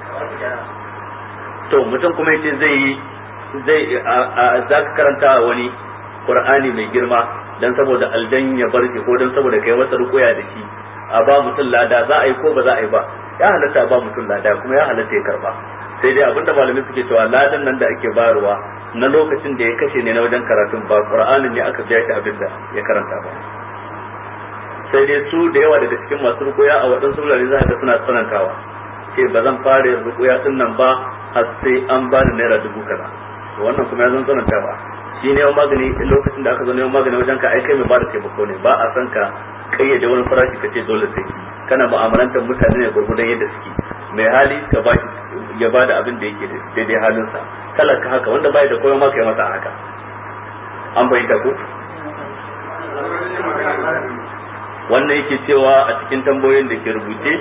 to mutum kuma yace zai zai za ka karanta wani Qur'ani mai girma dan saboda aljan ya barke ko dan saboda kai masa rukuya da shi a ba mutum lada za a yi ko ba za a yi ba ya halatta ba mutum lada kuma ya halatta ya karba sai dai abinda malamai suke cewa ladan nan da ake bayarwa na lokacin da ya kashe ne na wajen karatun ba Qur'anin ne aka biya shi abin da ya karanta ba sai dai su da yawa daga cikin masu rukuya a waɗansu wurare za ga suna tsanantawa ce ba zan fara yin rukuya din nan ba har sai an ba ni naira dubu kaza wannan kuma ya zan tsanantawa shi ne yawan magani lokacin da aka zo neman magani wajen ka ai kai mai ba da taimako ne ba a san ka kayyade wani farashi ka ce dole sai kana mu'amalantar mutane ne gurgudan yadda suke mai hali ka ba ya ba da abin da yake daidai halinsa talaka haka wanda bai da koyon maka ya masa haka an bayyana ko wannan yake cewa a cikin tambayoyin da ke rubuce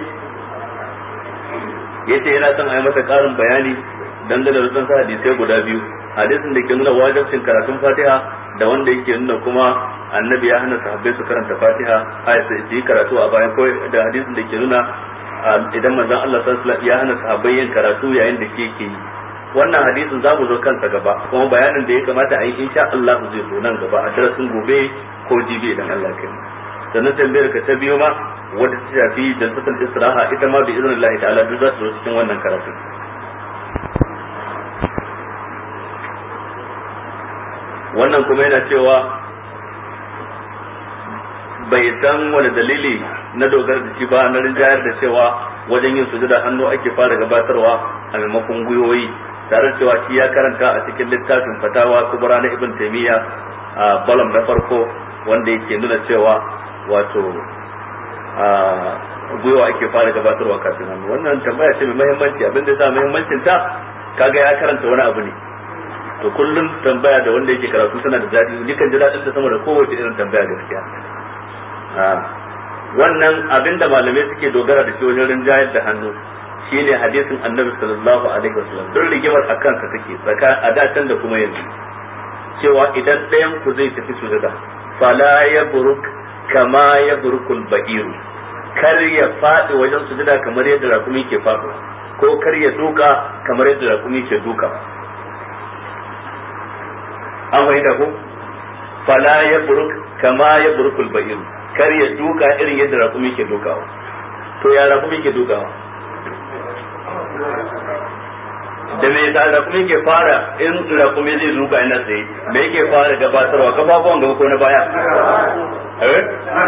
yace yana son a yi masa karin bayani dangane da wasan hadisai guda biyu hadisin da ke nuna wajibcin karatun Fatiha da wanda yake nuna kuma annabi ya hana sahabbai su karanta Fatiha a su yi karatu a bayan ko da hadisin da ke nuna idan manzon Allah sallallahu alaihi wasallam ya hana sahabbai yin karatu yayin da ke ke yi wannan hadisin za mu zo kansa gaba kuma bayanin da ya kamata a yi insha Allah zai zo nan gaba a darasin gobe ko jibi idan Allah ya sannan tambayar ka ta biyo ma wadda ta shafi jalsatul istiraha ita ma bi iznillahi ta'ala duk za su zo cikin wannan karatu wannan kuma yana cewa bai san wani dalili na dogara da shi ba na rinjayar da cewa wajen yin sujuda hannu ake fara gabatarwa a maimakon gwiwoyi tare da cewa shi ya karanta a cikin littafin fatawa kubra na ibn taymiya a balam na farko wanda yake nuna cewa wato a gwiwa ake fara gabatarwa kafin hannu wannan tambaya ce mai muhimmanci abin da ya sa muhimmancin ta kaga ya karanta wani abu ne to kullum tambaya da wanda yake karatu tana da daɗi ni kan ji daɗin ta sama da kowace irin tambaya gaskiya wannan abin da malamai suke dogara da shi wajen rinjayar da hannu shine hadisin annabi sallallahu alaihi wasallam don rigimar akan ka take tsaka a datan da kuma yanzu cewa idan ɗayan ku zai tafi sujada fala yabruk kama yabrukul ba'iru kar ya faɗi wajen sujada kamar yadda rakumi ke faɗo ko kar ya duka kamar yadda rakumi ke duka an fahimta ko fala yabruk kama yabrukul ba'iru kar ya duka irin yadda rakumi ke dukawa to ya rakumi ke dukawa da me yasa rakumi ke fara in rakumi zai duka ina tsaye me yake fara gabatarwa kafafuwan gaba ko na baya eh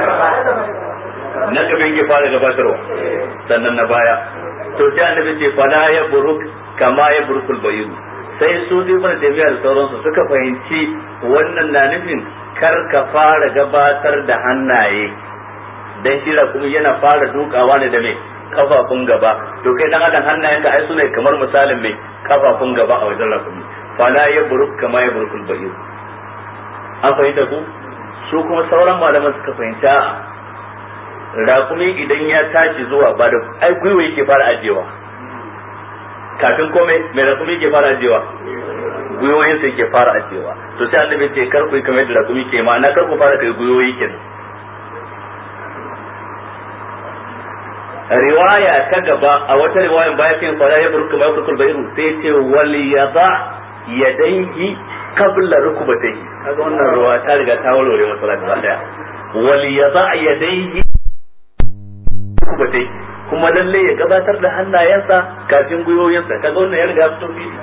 na gaba yake fara gabatarwa sannan na baya to sai annabi ce fala ya buruk kama ya burukul bayu sai su ibn Taymiyyah da sauransu suka fahimci wannan na nufin kar ka fara gabatar da hannaye dan shi kuma yana fara dukawa ne da me kafafun gaba to kai dan adam hannayen ka ai sune kamar misalin mai kafafun gaba a wajen rakumi fala ya buruk kama ya burukul bayu an fahimta ku su kuma sauran malaman suka fahimta rakumi idan ya tashi zuwa ba da ai gwiwa yake fara ajewa kafin komai mai rakumi yake fara ajewa gwiwoyin sai yake fara ajewa to sai annabi ce kar ku kamar da rakumi ke ma na kar ku fara kai gwiwoyi kenan riwaya ta gaba a wata riwayan baya kin fara ya burku ba burkul bayru sai ce wal yada yadayhi qabla rukbatayhi kaga wannan ruwa ta riga ta warware masala gaba daya wal yada yadayhi rukbatayhi kuma lalle ya gabatar da hannayensa kafin gwiwoyinsa kaga wannan ya riga fito fili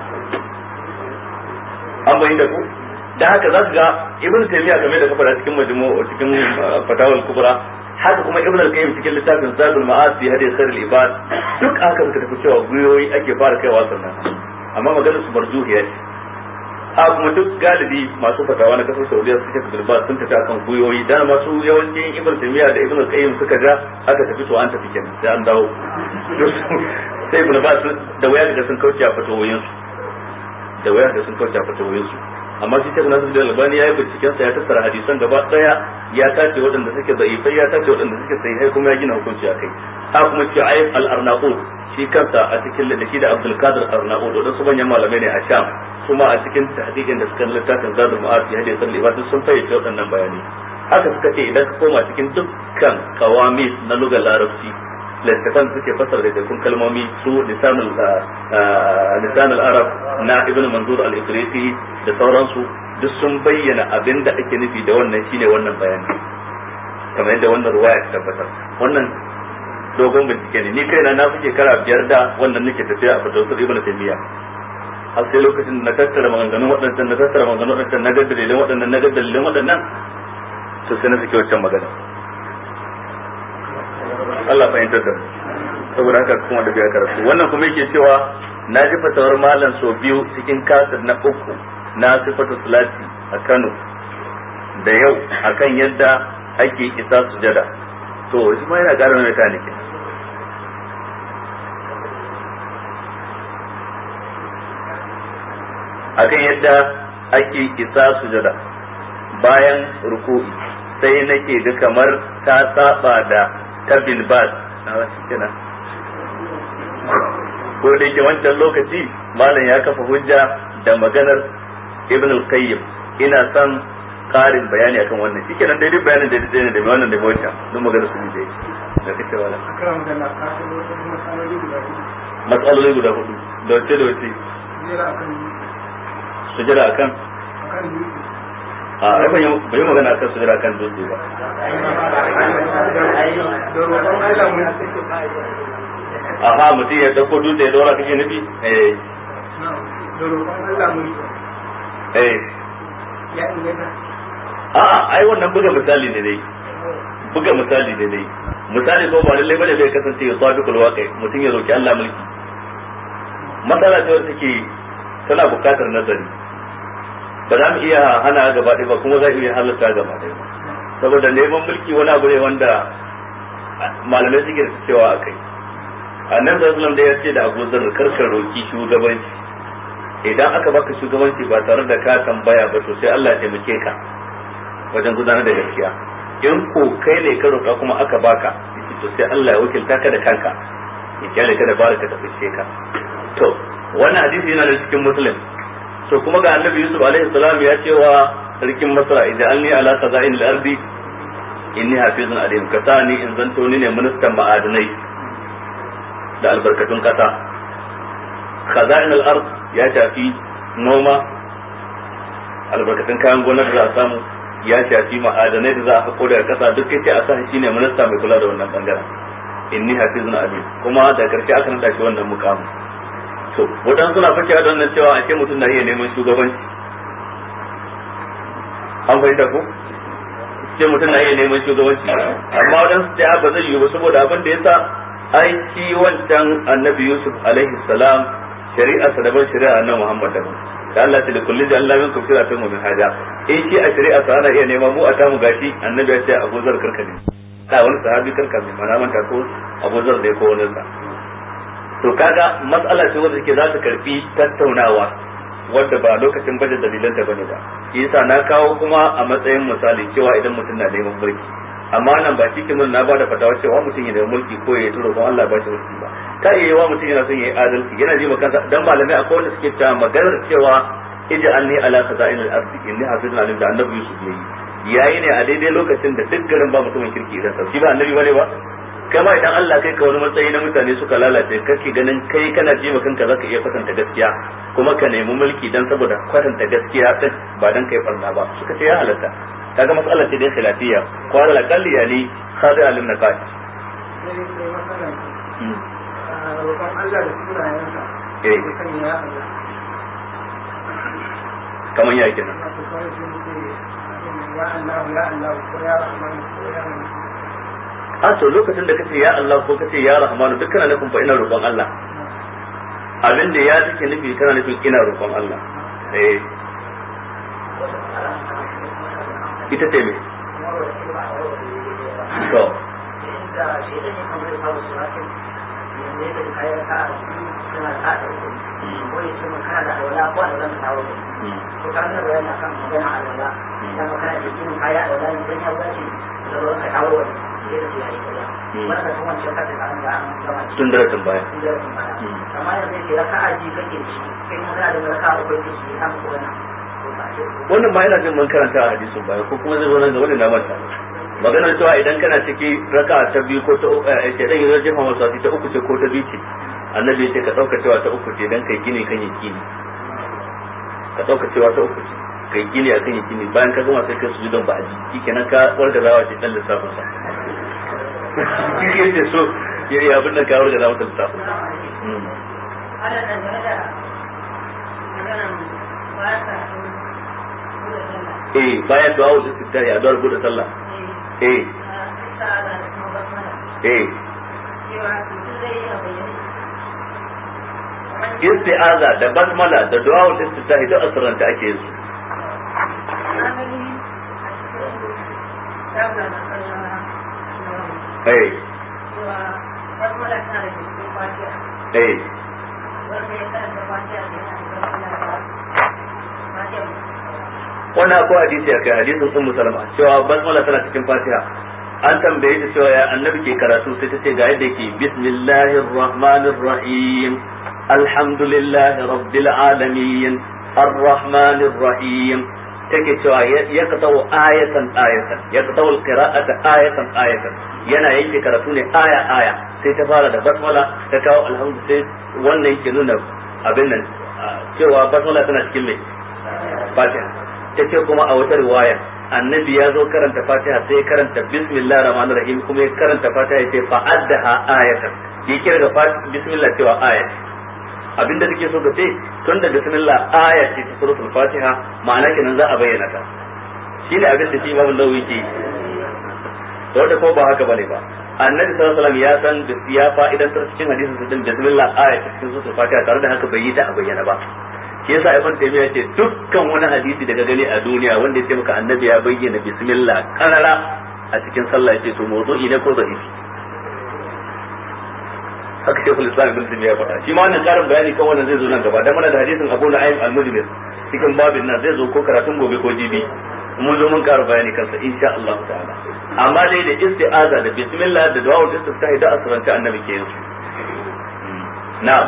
an bayyana ku da haka za su ga ibn taymiya game da kafara cikin majmu' cikin fatawal kubra haka kuma ibn al-qayyim cikin littafin zadul ma'ad fi hadi khair al-ibad duk aka muka tafi cewa guyoyi ake fara kaiwa sannan amma maganar su marjuhiya ce a kuma duk galibi masu fatawa na kasar saudiya suke da sun tafi akan guyoyi dan masu yawancin ibn taymiya da ibn al-qayyim suka ga aka tafi to an tafi kenan sai an dawo sai ibn bas da waya da sun kauce a fatawoyin su da waya da sun kauce a fatawoyin su amma shi Sheikh Nasir Al-Albani yayi binciken sa ya tattara hadisan gaba daya ya tace waɗanda suke da'ifai ya tace waɗanda suke sahihai kuma ya gina hukunci akai ha kuma ce ayat al-arnaqut shi kansa a cikin da shi da Abdul Qadir Arnaud da su manyan malamai ne a Sham kuma a cikin tahqiqin da suka littafin Zadul Ma'ad ya hadisin ibadu sun fayyace waɗannan bayanai haka suka ce idan ka koma cikin dukkan qawamis na lugar larabci littafan suke fasar da kun kalmomi su lisanul lisanul arab na Ibn Manzur al-Ifriqi da sauransu duk sun bayyana abin da ake nufi da wannan shine wannan bayani kamar yadda wannan ruwaya ta tabbatar wannan dogon bincike ne ni kaina na fi shekara biyar da wannan nake tafiya a fatawar Ibn Taymiyyah har sai lokacin da na tattara maganganun waɗannan na tattara maganganun waɗannan na ga dalilan waɗannan na ga dalilan waɗannan to sai na sake wancan magana Allah fahimtar da mu saboda haka kuma da biya karatu wannan kuma yake cewa na ji fatawar malam sau biyu cikin kasar na uku na sifatu salati a Kano da yau akan yadda ake isa sujada to shi ma yana ƙara mai taniki akan yadda ake isa sujada bayan ruku'i sai nake ga kamar ta saba da tabin bas na wasu kenan ko da yake wancan lokaci malam ya kafa hujja da maganar Ibn al-Qayyim ina son karin bayani akan wannan shikenan daidai bayanin da daidai ne da wannan da wancan don magana su ne dai da kace wala akan magana ka san wasu matsaloli guda hudu matsaloli guda hudu da wace da wace sujada akan akan a ai ban yi magana akan sujada akan dutse ba aha mutum ya dauko dutse ya dora kake nufi eh da roƙon Allah mun eh ya inganta a'a ai wannan buga misali ne dai buga misali ne dai misali ko ba lallai bane bai kasance ya sabiqul waqi mutum ya roki Allah mulki matsala ce wacce take tana buƙatar nazari ba za mu iya hana gaba ɗaya ba kuma za mu iya halatta gaba ɗaya saboda neman mulki wani abu ne wanda malamai suke da cewa a kai annabi sallallahu alaihi wasallam da ya ce da Abu Dharr karkar roki shugabanci idan aka baka shugabanci ba tare da ka tambaya ba to sai Allah ya taimake ka wajen gudanar da gaskiya in ko kai ne ka roka kuma aka baka to sai Allah ya wakilta ka da kanka ya kyale ka da baraka ta fice ka to wannan hadisi yana da cikin muslim to kuma ga annabi Yusuf alaihi salam ya ce wa sarkin Masra ij'alni ala khaza'in al-ardi inni hafizun alim ka sani in zanto ni ne ministan ma'adanai da albarkatun kasa khaza'in al-ard ya shafi noma albarkatun kayan gonar da za a samu ya shafi ma'adanai da za a hako daga kasa duk yace a sa shi ne minista mai kula da wannan bangaren inni hafizun alim kuma da karshe aka nada shi wannan mukamin to wadan suna fakewa da wannan cewa ake mutum na iya neman shugabanci an fahimta ko ce mutum na iya neman shugabanci amma wadan su ce ba zai yi ba saboda abin da yasa ai shi wancan annabi Yusuf alaihi salam shari'a sa daban shari'a annabi Muhammad daban da Allah ta kulli da Allah minkum shari'atun min haja in shi a shari'a sa ana iya nema mu a tamu gashi annabi ya ce Abu Zar karkane da wani sahabi karkane mana manta ko Abu Zar da ko wani sa to kaga mas'ala ce wanda take za ta karfi tattaunawa wanda ba lokacin baje dalilan ta bane ba shi yasa na kawo kuma a matsayin misali cewa idan mutum na neman mulki amma nan ba cikin mun na ba da fatawa cewa mutum yana mulki ko ya turo ko Allah ba shi mulki ba ta iya yawa mutum yana son yayi adalci yana ji maka dan malamai akwai wanda suke cewa maganar cewa ij'alni ala khaza'in al-ardi inni hafizun alim da annabi Yusuf yayi yayi ne a daidai lokacin da duk garin ba mutumin kirki irin sa shi ba annabi bane ba kama idan Allah kai ka wani matsayi na mutane suka lalace kake ganin kai kana ji maka kanka zaka iya kwatanta gaskiya kuma ka nemi mulki dan saboda kwatanta gaskiya din ba dan kai barna ba suka ce ya halatta kaga mas'alar ce da khilafiyya ko ala kalli yani khadi alim naqash roƙon Allah da sunayensa eh kan ya Allah kaman ya kenan ya Allah ya Allah ko ya Rahman ko ya a to lokacin da kace ya Allah ko kace ya Rahman duk kana nufin fa ina roƙon Allah abin da ya take nufi kana nufin ina roƙon Allah eh ita ce me to tun darasin baya wannan ma yana jin mun karanta a hadisin baya ko kuma zai zo nan gaba da na manta maganar cewa idan kana ciki raka ta biyu ko ta uku eh sai dan yanzu jefa masa ta uku ce ko ta biyu ce annabi ya ce ka dauka cewa ta uku ce dan kai gini kan yakini ka dauka cewa ta uku ce kai gini akan yakini bayan ka gama sai ka sujudan ba aji shikenan ka warga zawa ce dan lissafin sa kike yace so ya yi abin da ka warga zawa ta lissafin ana da magana maganan ba eh bayan du'a ul istiftahi a du'ar bude sallah eh eh isti'aza da basmala da du'a ul istiftahi da asranta ake yin su eh eh wannan akwai hadisi a kai hadisin ummu salama cewa basmala tana cikin fatiha an tambaye ta cewa ya annabi ke karatu sai ta ce ga yadda yake bismillahir rahmanir rahim alhamdulillahi rabbil alamin arrahmanir rahim take cewa ya katau ayatan ayatan ya katau alqira'ata ayatan ayatan yana yake karatu ne aya aya sai ta fara da basmala ta kawo alhamdu sai wannan yake nuna abin nan cewa basmala tana cikin mai fatiha tace kuma a wata riwaya annabi ya zo karanta fatiha sai karanta bismillahir rahmanir rahim kuma ya karanta fatiha yace fa addaha ayatan ya kira da bismillah cewa aya abinda take so ka ce tun da bismillah aya ce ta suratul fatiha ma'ana kenan za a bayyana ta shine abin da shi Imam Nawawi ke to wanda ko ba haka bane ba annabi sallallahu alaihi wasallam ya san ya fa'idan tar cikin hadisin din bismillah aya ta cikin suratul fatiha tare da haka bai yi ta a bayyana ba shi yasa Ibn Taymiyyah ce dukkan wani hadisi daga gani a duniya wanda ya ce maka annabi ya bayyana bismillah karara a cikin sallah yace to mawdu'i ne ko da'ifi haka Sheikhul Islam Ibn Taymiyyah ya faɗa shi ma wannan karin bayani kan wannan zai zo nan gaba dan muna da hadisin Abu Nu'aym al-Mujmir cikin babin nan zai zo ko karatun gobe ko jibi mun zo mun ƙara bayani kansa insha Allah ta'ala amma dai da isti'aza da bismillah da du'a da istiftahi da asranta annabi ke yin su na'am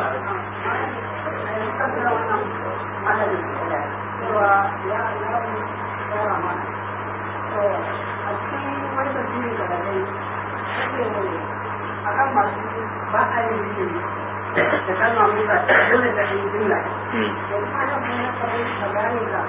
akan masu ba a yi jini da kalma musa dole da yi jumla da kuma nan mun ya kawai da bayani da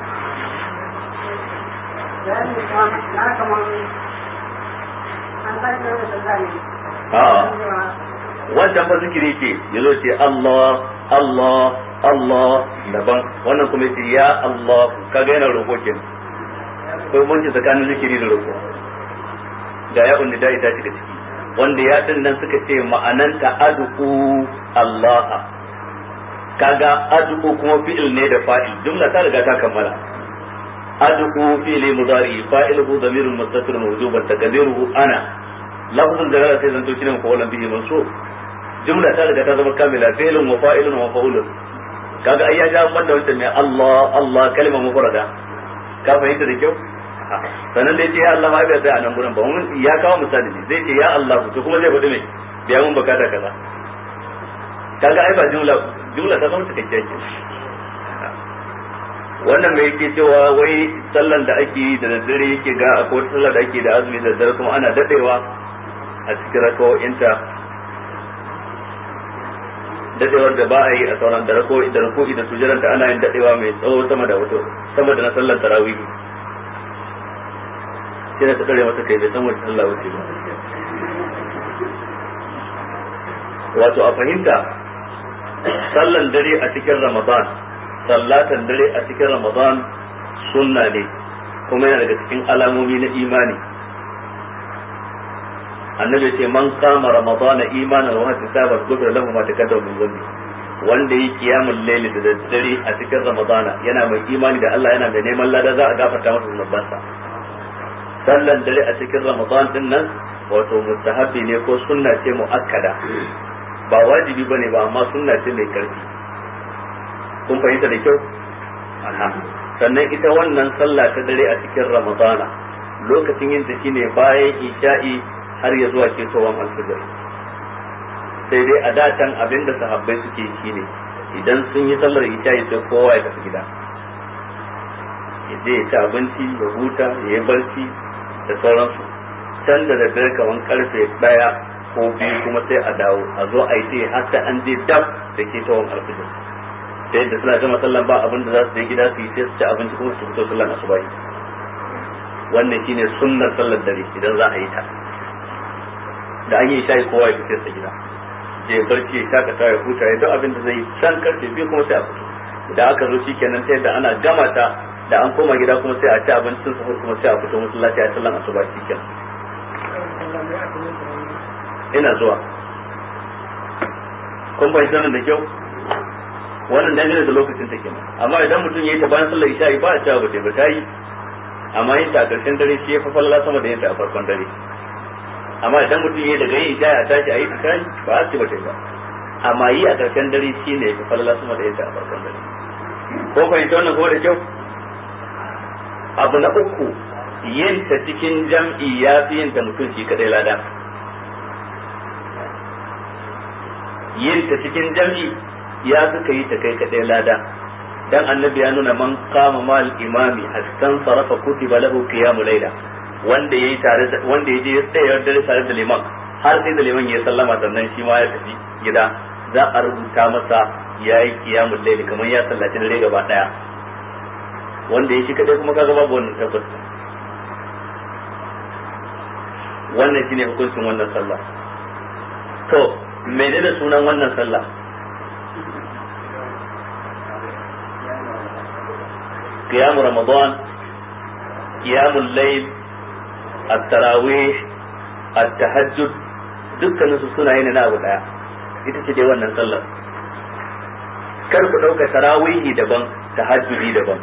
bayani kuma na kamar an sani da wata zane a'a wancan ba zikiri ke yazo ce Allah Allah Allah daban wannan kuma yace ya Allah kaga yana roƙo kenan ko mun ji tsakanin zikiri da roƙo da ya unni da ita shiga ciki wanda ya din nan suka ce ma'ananta ad'u Allah kaga ad'u kuma fi'il ne da fa'il jumla ta riga ta kammala ad'u fi'li mudari fa'iluhu dhamirun mustatirun wujuban taqdiruhu ana lafzul jalala sai zanto shine ko wannan bihi mansub jumla ta riga ta zama kamila fi'lun wa fa'ilun wa fa'ulun kaga ai ya ja banda wancan ne Allah Allah kalmar mufrada ka fahimta da kyau sannan dai ce ya Allah ma bai tsaya a nan gurin ba mun ya kawo misali ne zai ce ya Allah to kuma zai faɗi mai biya mun bukata kaza kaga ai ba jumla jumla ta zama cikakken ce wannan mai yake cewa wai sallan da ake yi da daddare yake ga akwai wata sallar da ake da azumi da daddare kuma ana dadewa a cikin rakawoyinta dadewar da ba a yi a sauran da rako da rako da sujjaranta ana yin dadewa mai tsawo sama da wato sama da na sallar tarawih sai da tsare masa kai bai san wata sallah wace ba wato a fahimta sallan dare a cikin Ramadan sallatan dare a cikin Ramadan sunna ne kuma yana daga cikin alamomi na imani annabi ce man kama ramadana imanan wa ihtisaban ghufira lahu ma taqaddama min dhanbi wanda yi kiyamul layli da daddare a cikin ramadana yana mai imani da Allah yana mai neman lada za a gafarta masa zunubansa sallan dare a cikin ramadan din nan wato mustahabi ne ko sunna ce muakkada ba wajibi bane ba amma sunna ce mai karfi kun fahimta da kyau aha sannan ita wannan sallah ta dare a cikin ramadana lokacin yin ta shine bayan isha'i har ya zuwa ketowar alfijir. Sai dai a datan abinda sahabbai suke shi ne idan sun yi sallar isha'i sai kowa ya tafi gida, ya je ya ci abinci ya huta ya yi barci da sauransu. Can da daddare kaman karfe daya ko biyu kuma sai a dawo a zo a yi sai har sai an je dab da ketowar alfijir. Sai da suna gama sallan ba abin da za su je gida su yi sai su ci abinci kuma su fito sallan asubahi. Wannan shine sunnar sallar dare idan za a yi ta. Da an yi shayi kowa ya fice sa gida, je barci ya shakata ya huta ya duk abin da zai san karfe biyu kuma sai a fito. Da aka zo shikenan sai da ana gama ta da an koma gida kuma sai a ci abincin sahur kuma sai a fito masallaci a sallan asuba shikenan. Ina zuwa. Kun bai sanin da kyau? Wannan dangane da lokacin ta kenan. Amma idan mutum ya yi ta bayan sallar isha'i ba a cewa ba ba ta yi. Amma yin ta a ƙarshen dare shi ya fi falala sama da yin ta a farkon dare. Amma idan mutum ya yi daga yin isha'i a tashi a yi ta yi ba a ce ba ta yi ba. Amma yi a ƙarshen dare shi ne ya fi falala sama da yin ta a farkon dare. Ko fahimta wannan kuma da kyau? Abu na uku, yin ta cikin jam'i ya fi yin ta mutum shi kaɗai lada. Yin ta cikin jam'i ya suka yi ta kai kaɗai lada. Dan annabi ya nuna man kama mal imami hastan sarafa kutiba lahu qiyamul layla, wanda yayi tare da wanda yaje ya tsaya dare tare da liman har sai da liman ya sallama sannan shi ma ya tafi gida, za a rubuta masa yayi qiyamul layli kamar ya sallaci dare gaba daya. Wanda yayi shi kadai kuma kaga babu wannan tabbas. Wannan shine hukuncin wannan sallah. To menene sunan wannan sallah? قيام رمضان، قيام الليل، التراويح، التهجد، dukkanin su suna yin na abu daya. Ita ce dai wannan sallar. Kar ku dauka tarawihi daban, tahajjudi daban.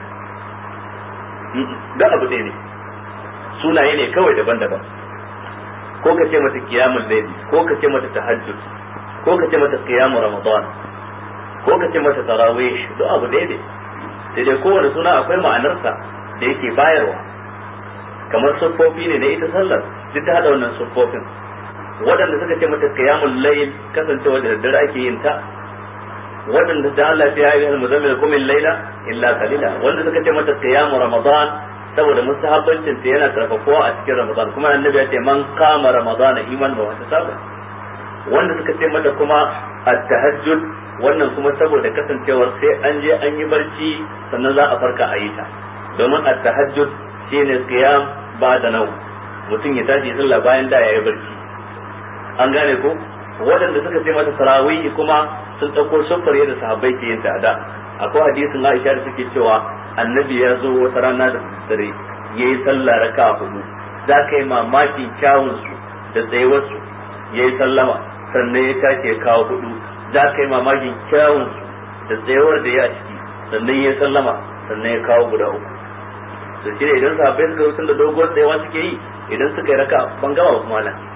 Da abu ɗaya ne. Sunaye ne kawai daban-daban. Ko ka ce mata qiyamul layl, ko ka ce mata tahajjud, ko ka ce mata qiyam ramadan, ko ka ce mata tarawih, duk abu ɗaya ne. sai dai kowane suna akwai ma'anarsa da yake bayarwa, kamar siffofi ne na ita sallar duk ta hada wannan siffofin. Waɗanda suka ce mata qiyamul layl kasancewa da daddare ake yin ta, waɗanda da Allah ya yi al-muzammil qum al-layla illa qalila, wanda suka ce mata qiyam ramadan saboda mustahabbancin ta yana karfafuwa a cikin ramadan, kuma annabi ya ce man qama ramadana iman wa ihtisaba. Wanda suka ce mata kuma at-tahajjud, wannan kuma saboda kasancewar sai an je an yi barci sannan za a farka a yi ta, domin at-tahajjud shine qiyam ba da nau, mutum ya tashi sallah bayan da ya yi barci. An gane ko? Waɗanda suka ce mata tarawih kuma sun ɗauko sufar yadda sahabbai ke yin ta da. Akwai hadisin Aisha da suke cewa annabi ya zo wata rana da dare yayi sallah raka'a hudu, za ka yi mamakin kyawun su da tsayuwar su, yayi sallama sannan ya tashi ya kawo hudu, za ka yi mamakin kyawun da tsayawar da ya a ciki, sannan ya sallama sannan ya kawo guda uku. To shi ne idan sahabbai suka wucin da doguwar tsayawa suke yi, idan suka yi raka ban gama ba kuma nan.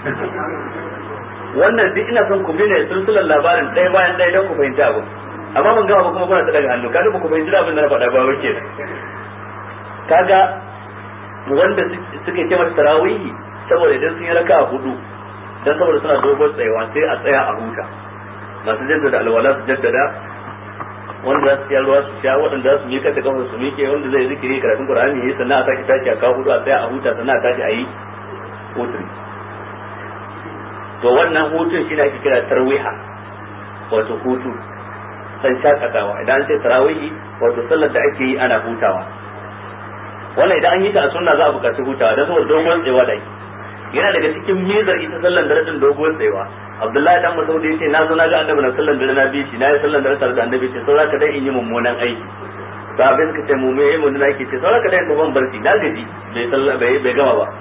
Wannan duk ina son ku bi ne sulsular labarin ɗaya bayan ɗaya don ku fahimci abu, amma ban gama ba kuma kuna ta daga hannu, kaga ba ku fahimci abin da na faɗa ba wake. Kaga wanda suke ce mata tarawihi saboda idan sun yi raka hudu, dan saboda suna doguwar tsayawa sai a tsaya a huta. Masu jaddada alwala su jaddada, wanda za su sha ruwa su sha, waɗanda za su miƙa da kafar su miƙe, wanda zai zikiri karatun Qur'ani yayi sannan a sake tashi a kawo hudu a tsaya a huta sannan a tashi a yi hutun. To wannan hutun shi ne ake kira tarwiha, wato hutu san shakatawa. Idan an ce tarawihi wato sallar da ake yi ana hutawa. Wannan idan an yi ta a sunna za a buƙaci hutawa dan saboda dogon tsayawa da ake. Yana daga cikin mizar ita sallar daren dogon tsayawa. Abdullahi dan Mas'ud yace na zo na ga annabi na sallan dare na bi shi, na yi sallan dare tare da annabi, ce saura ka dai in yi mummunan aiki. Sahabbai suka ce mu me yayi mummunan aiki, ce saura ka dai in ban barci, na gaji bai sallah bai bai gama ba.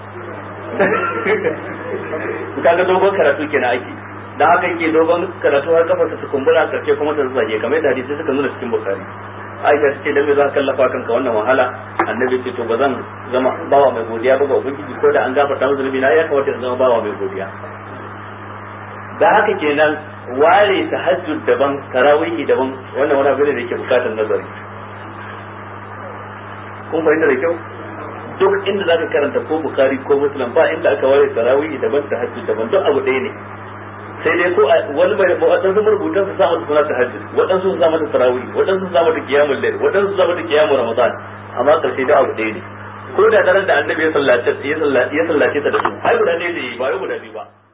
Kaga dogon karatu kenan aiki. Dan haka yake dogon karatu har kafarsa ta kumbura karshe kuma ta zage kamar da hadisi suka nuna cikin Bukhari. Aisha ce dan me za ka kallafa kanka wannan wahala? Annabi ce to ba zan zama bawa mai godiya ba ga ubangiji, ko da an gafarta mu zunubi na ya kamata in zama bawa mai godiya. Da haka kenan ware tahajjud daban, tarawihi daban, wannan wani abu ne da yake bukatar nazari. Kun fahimta da kyau? duk inda zaka karanta ko bukhari ko muslim ba inda aka ware tarawih daban da hajji daban duk abu ɗaya ne sai dai ko wani mai wadansu marubutan su sa mata suna tahajjud wadansu su sa mata tarawih wadansu su sa mata qiyamul layl wadansu su sa mata qiyamul ramadan amma karshe da abu ɗaya ne ko da daren da annabi ya sallace ya sallace ta da su ai guda ɗaya ne ba yau guda biyu ba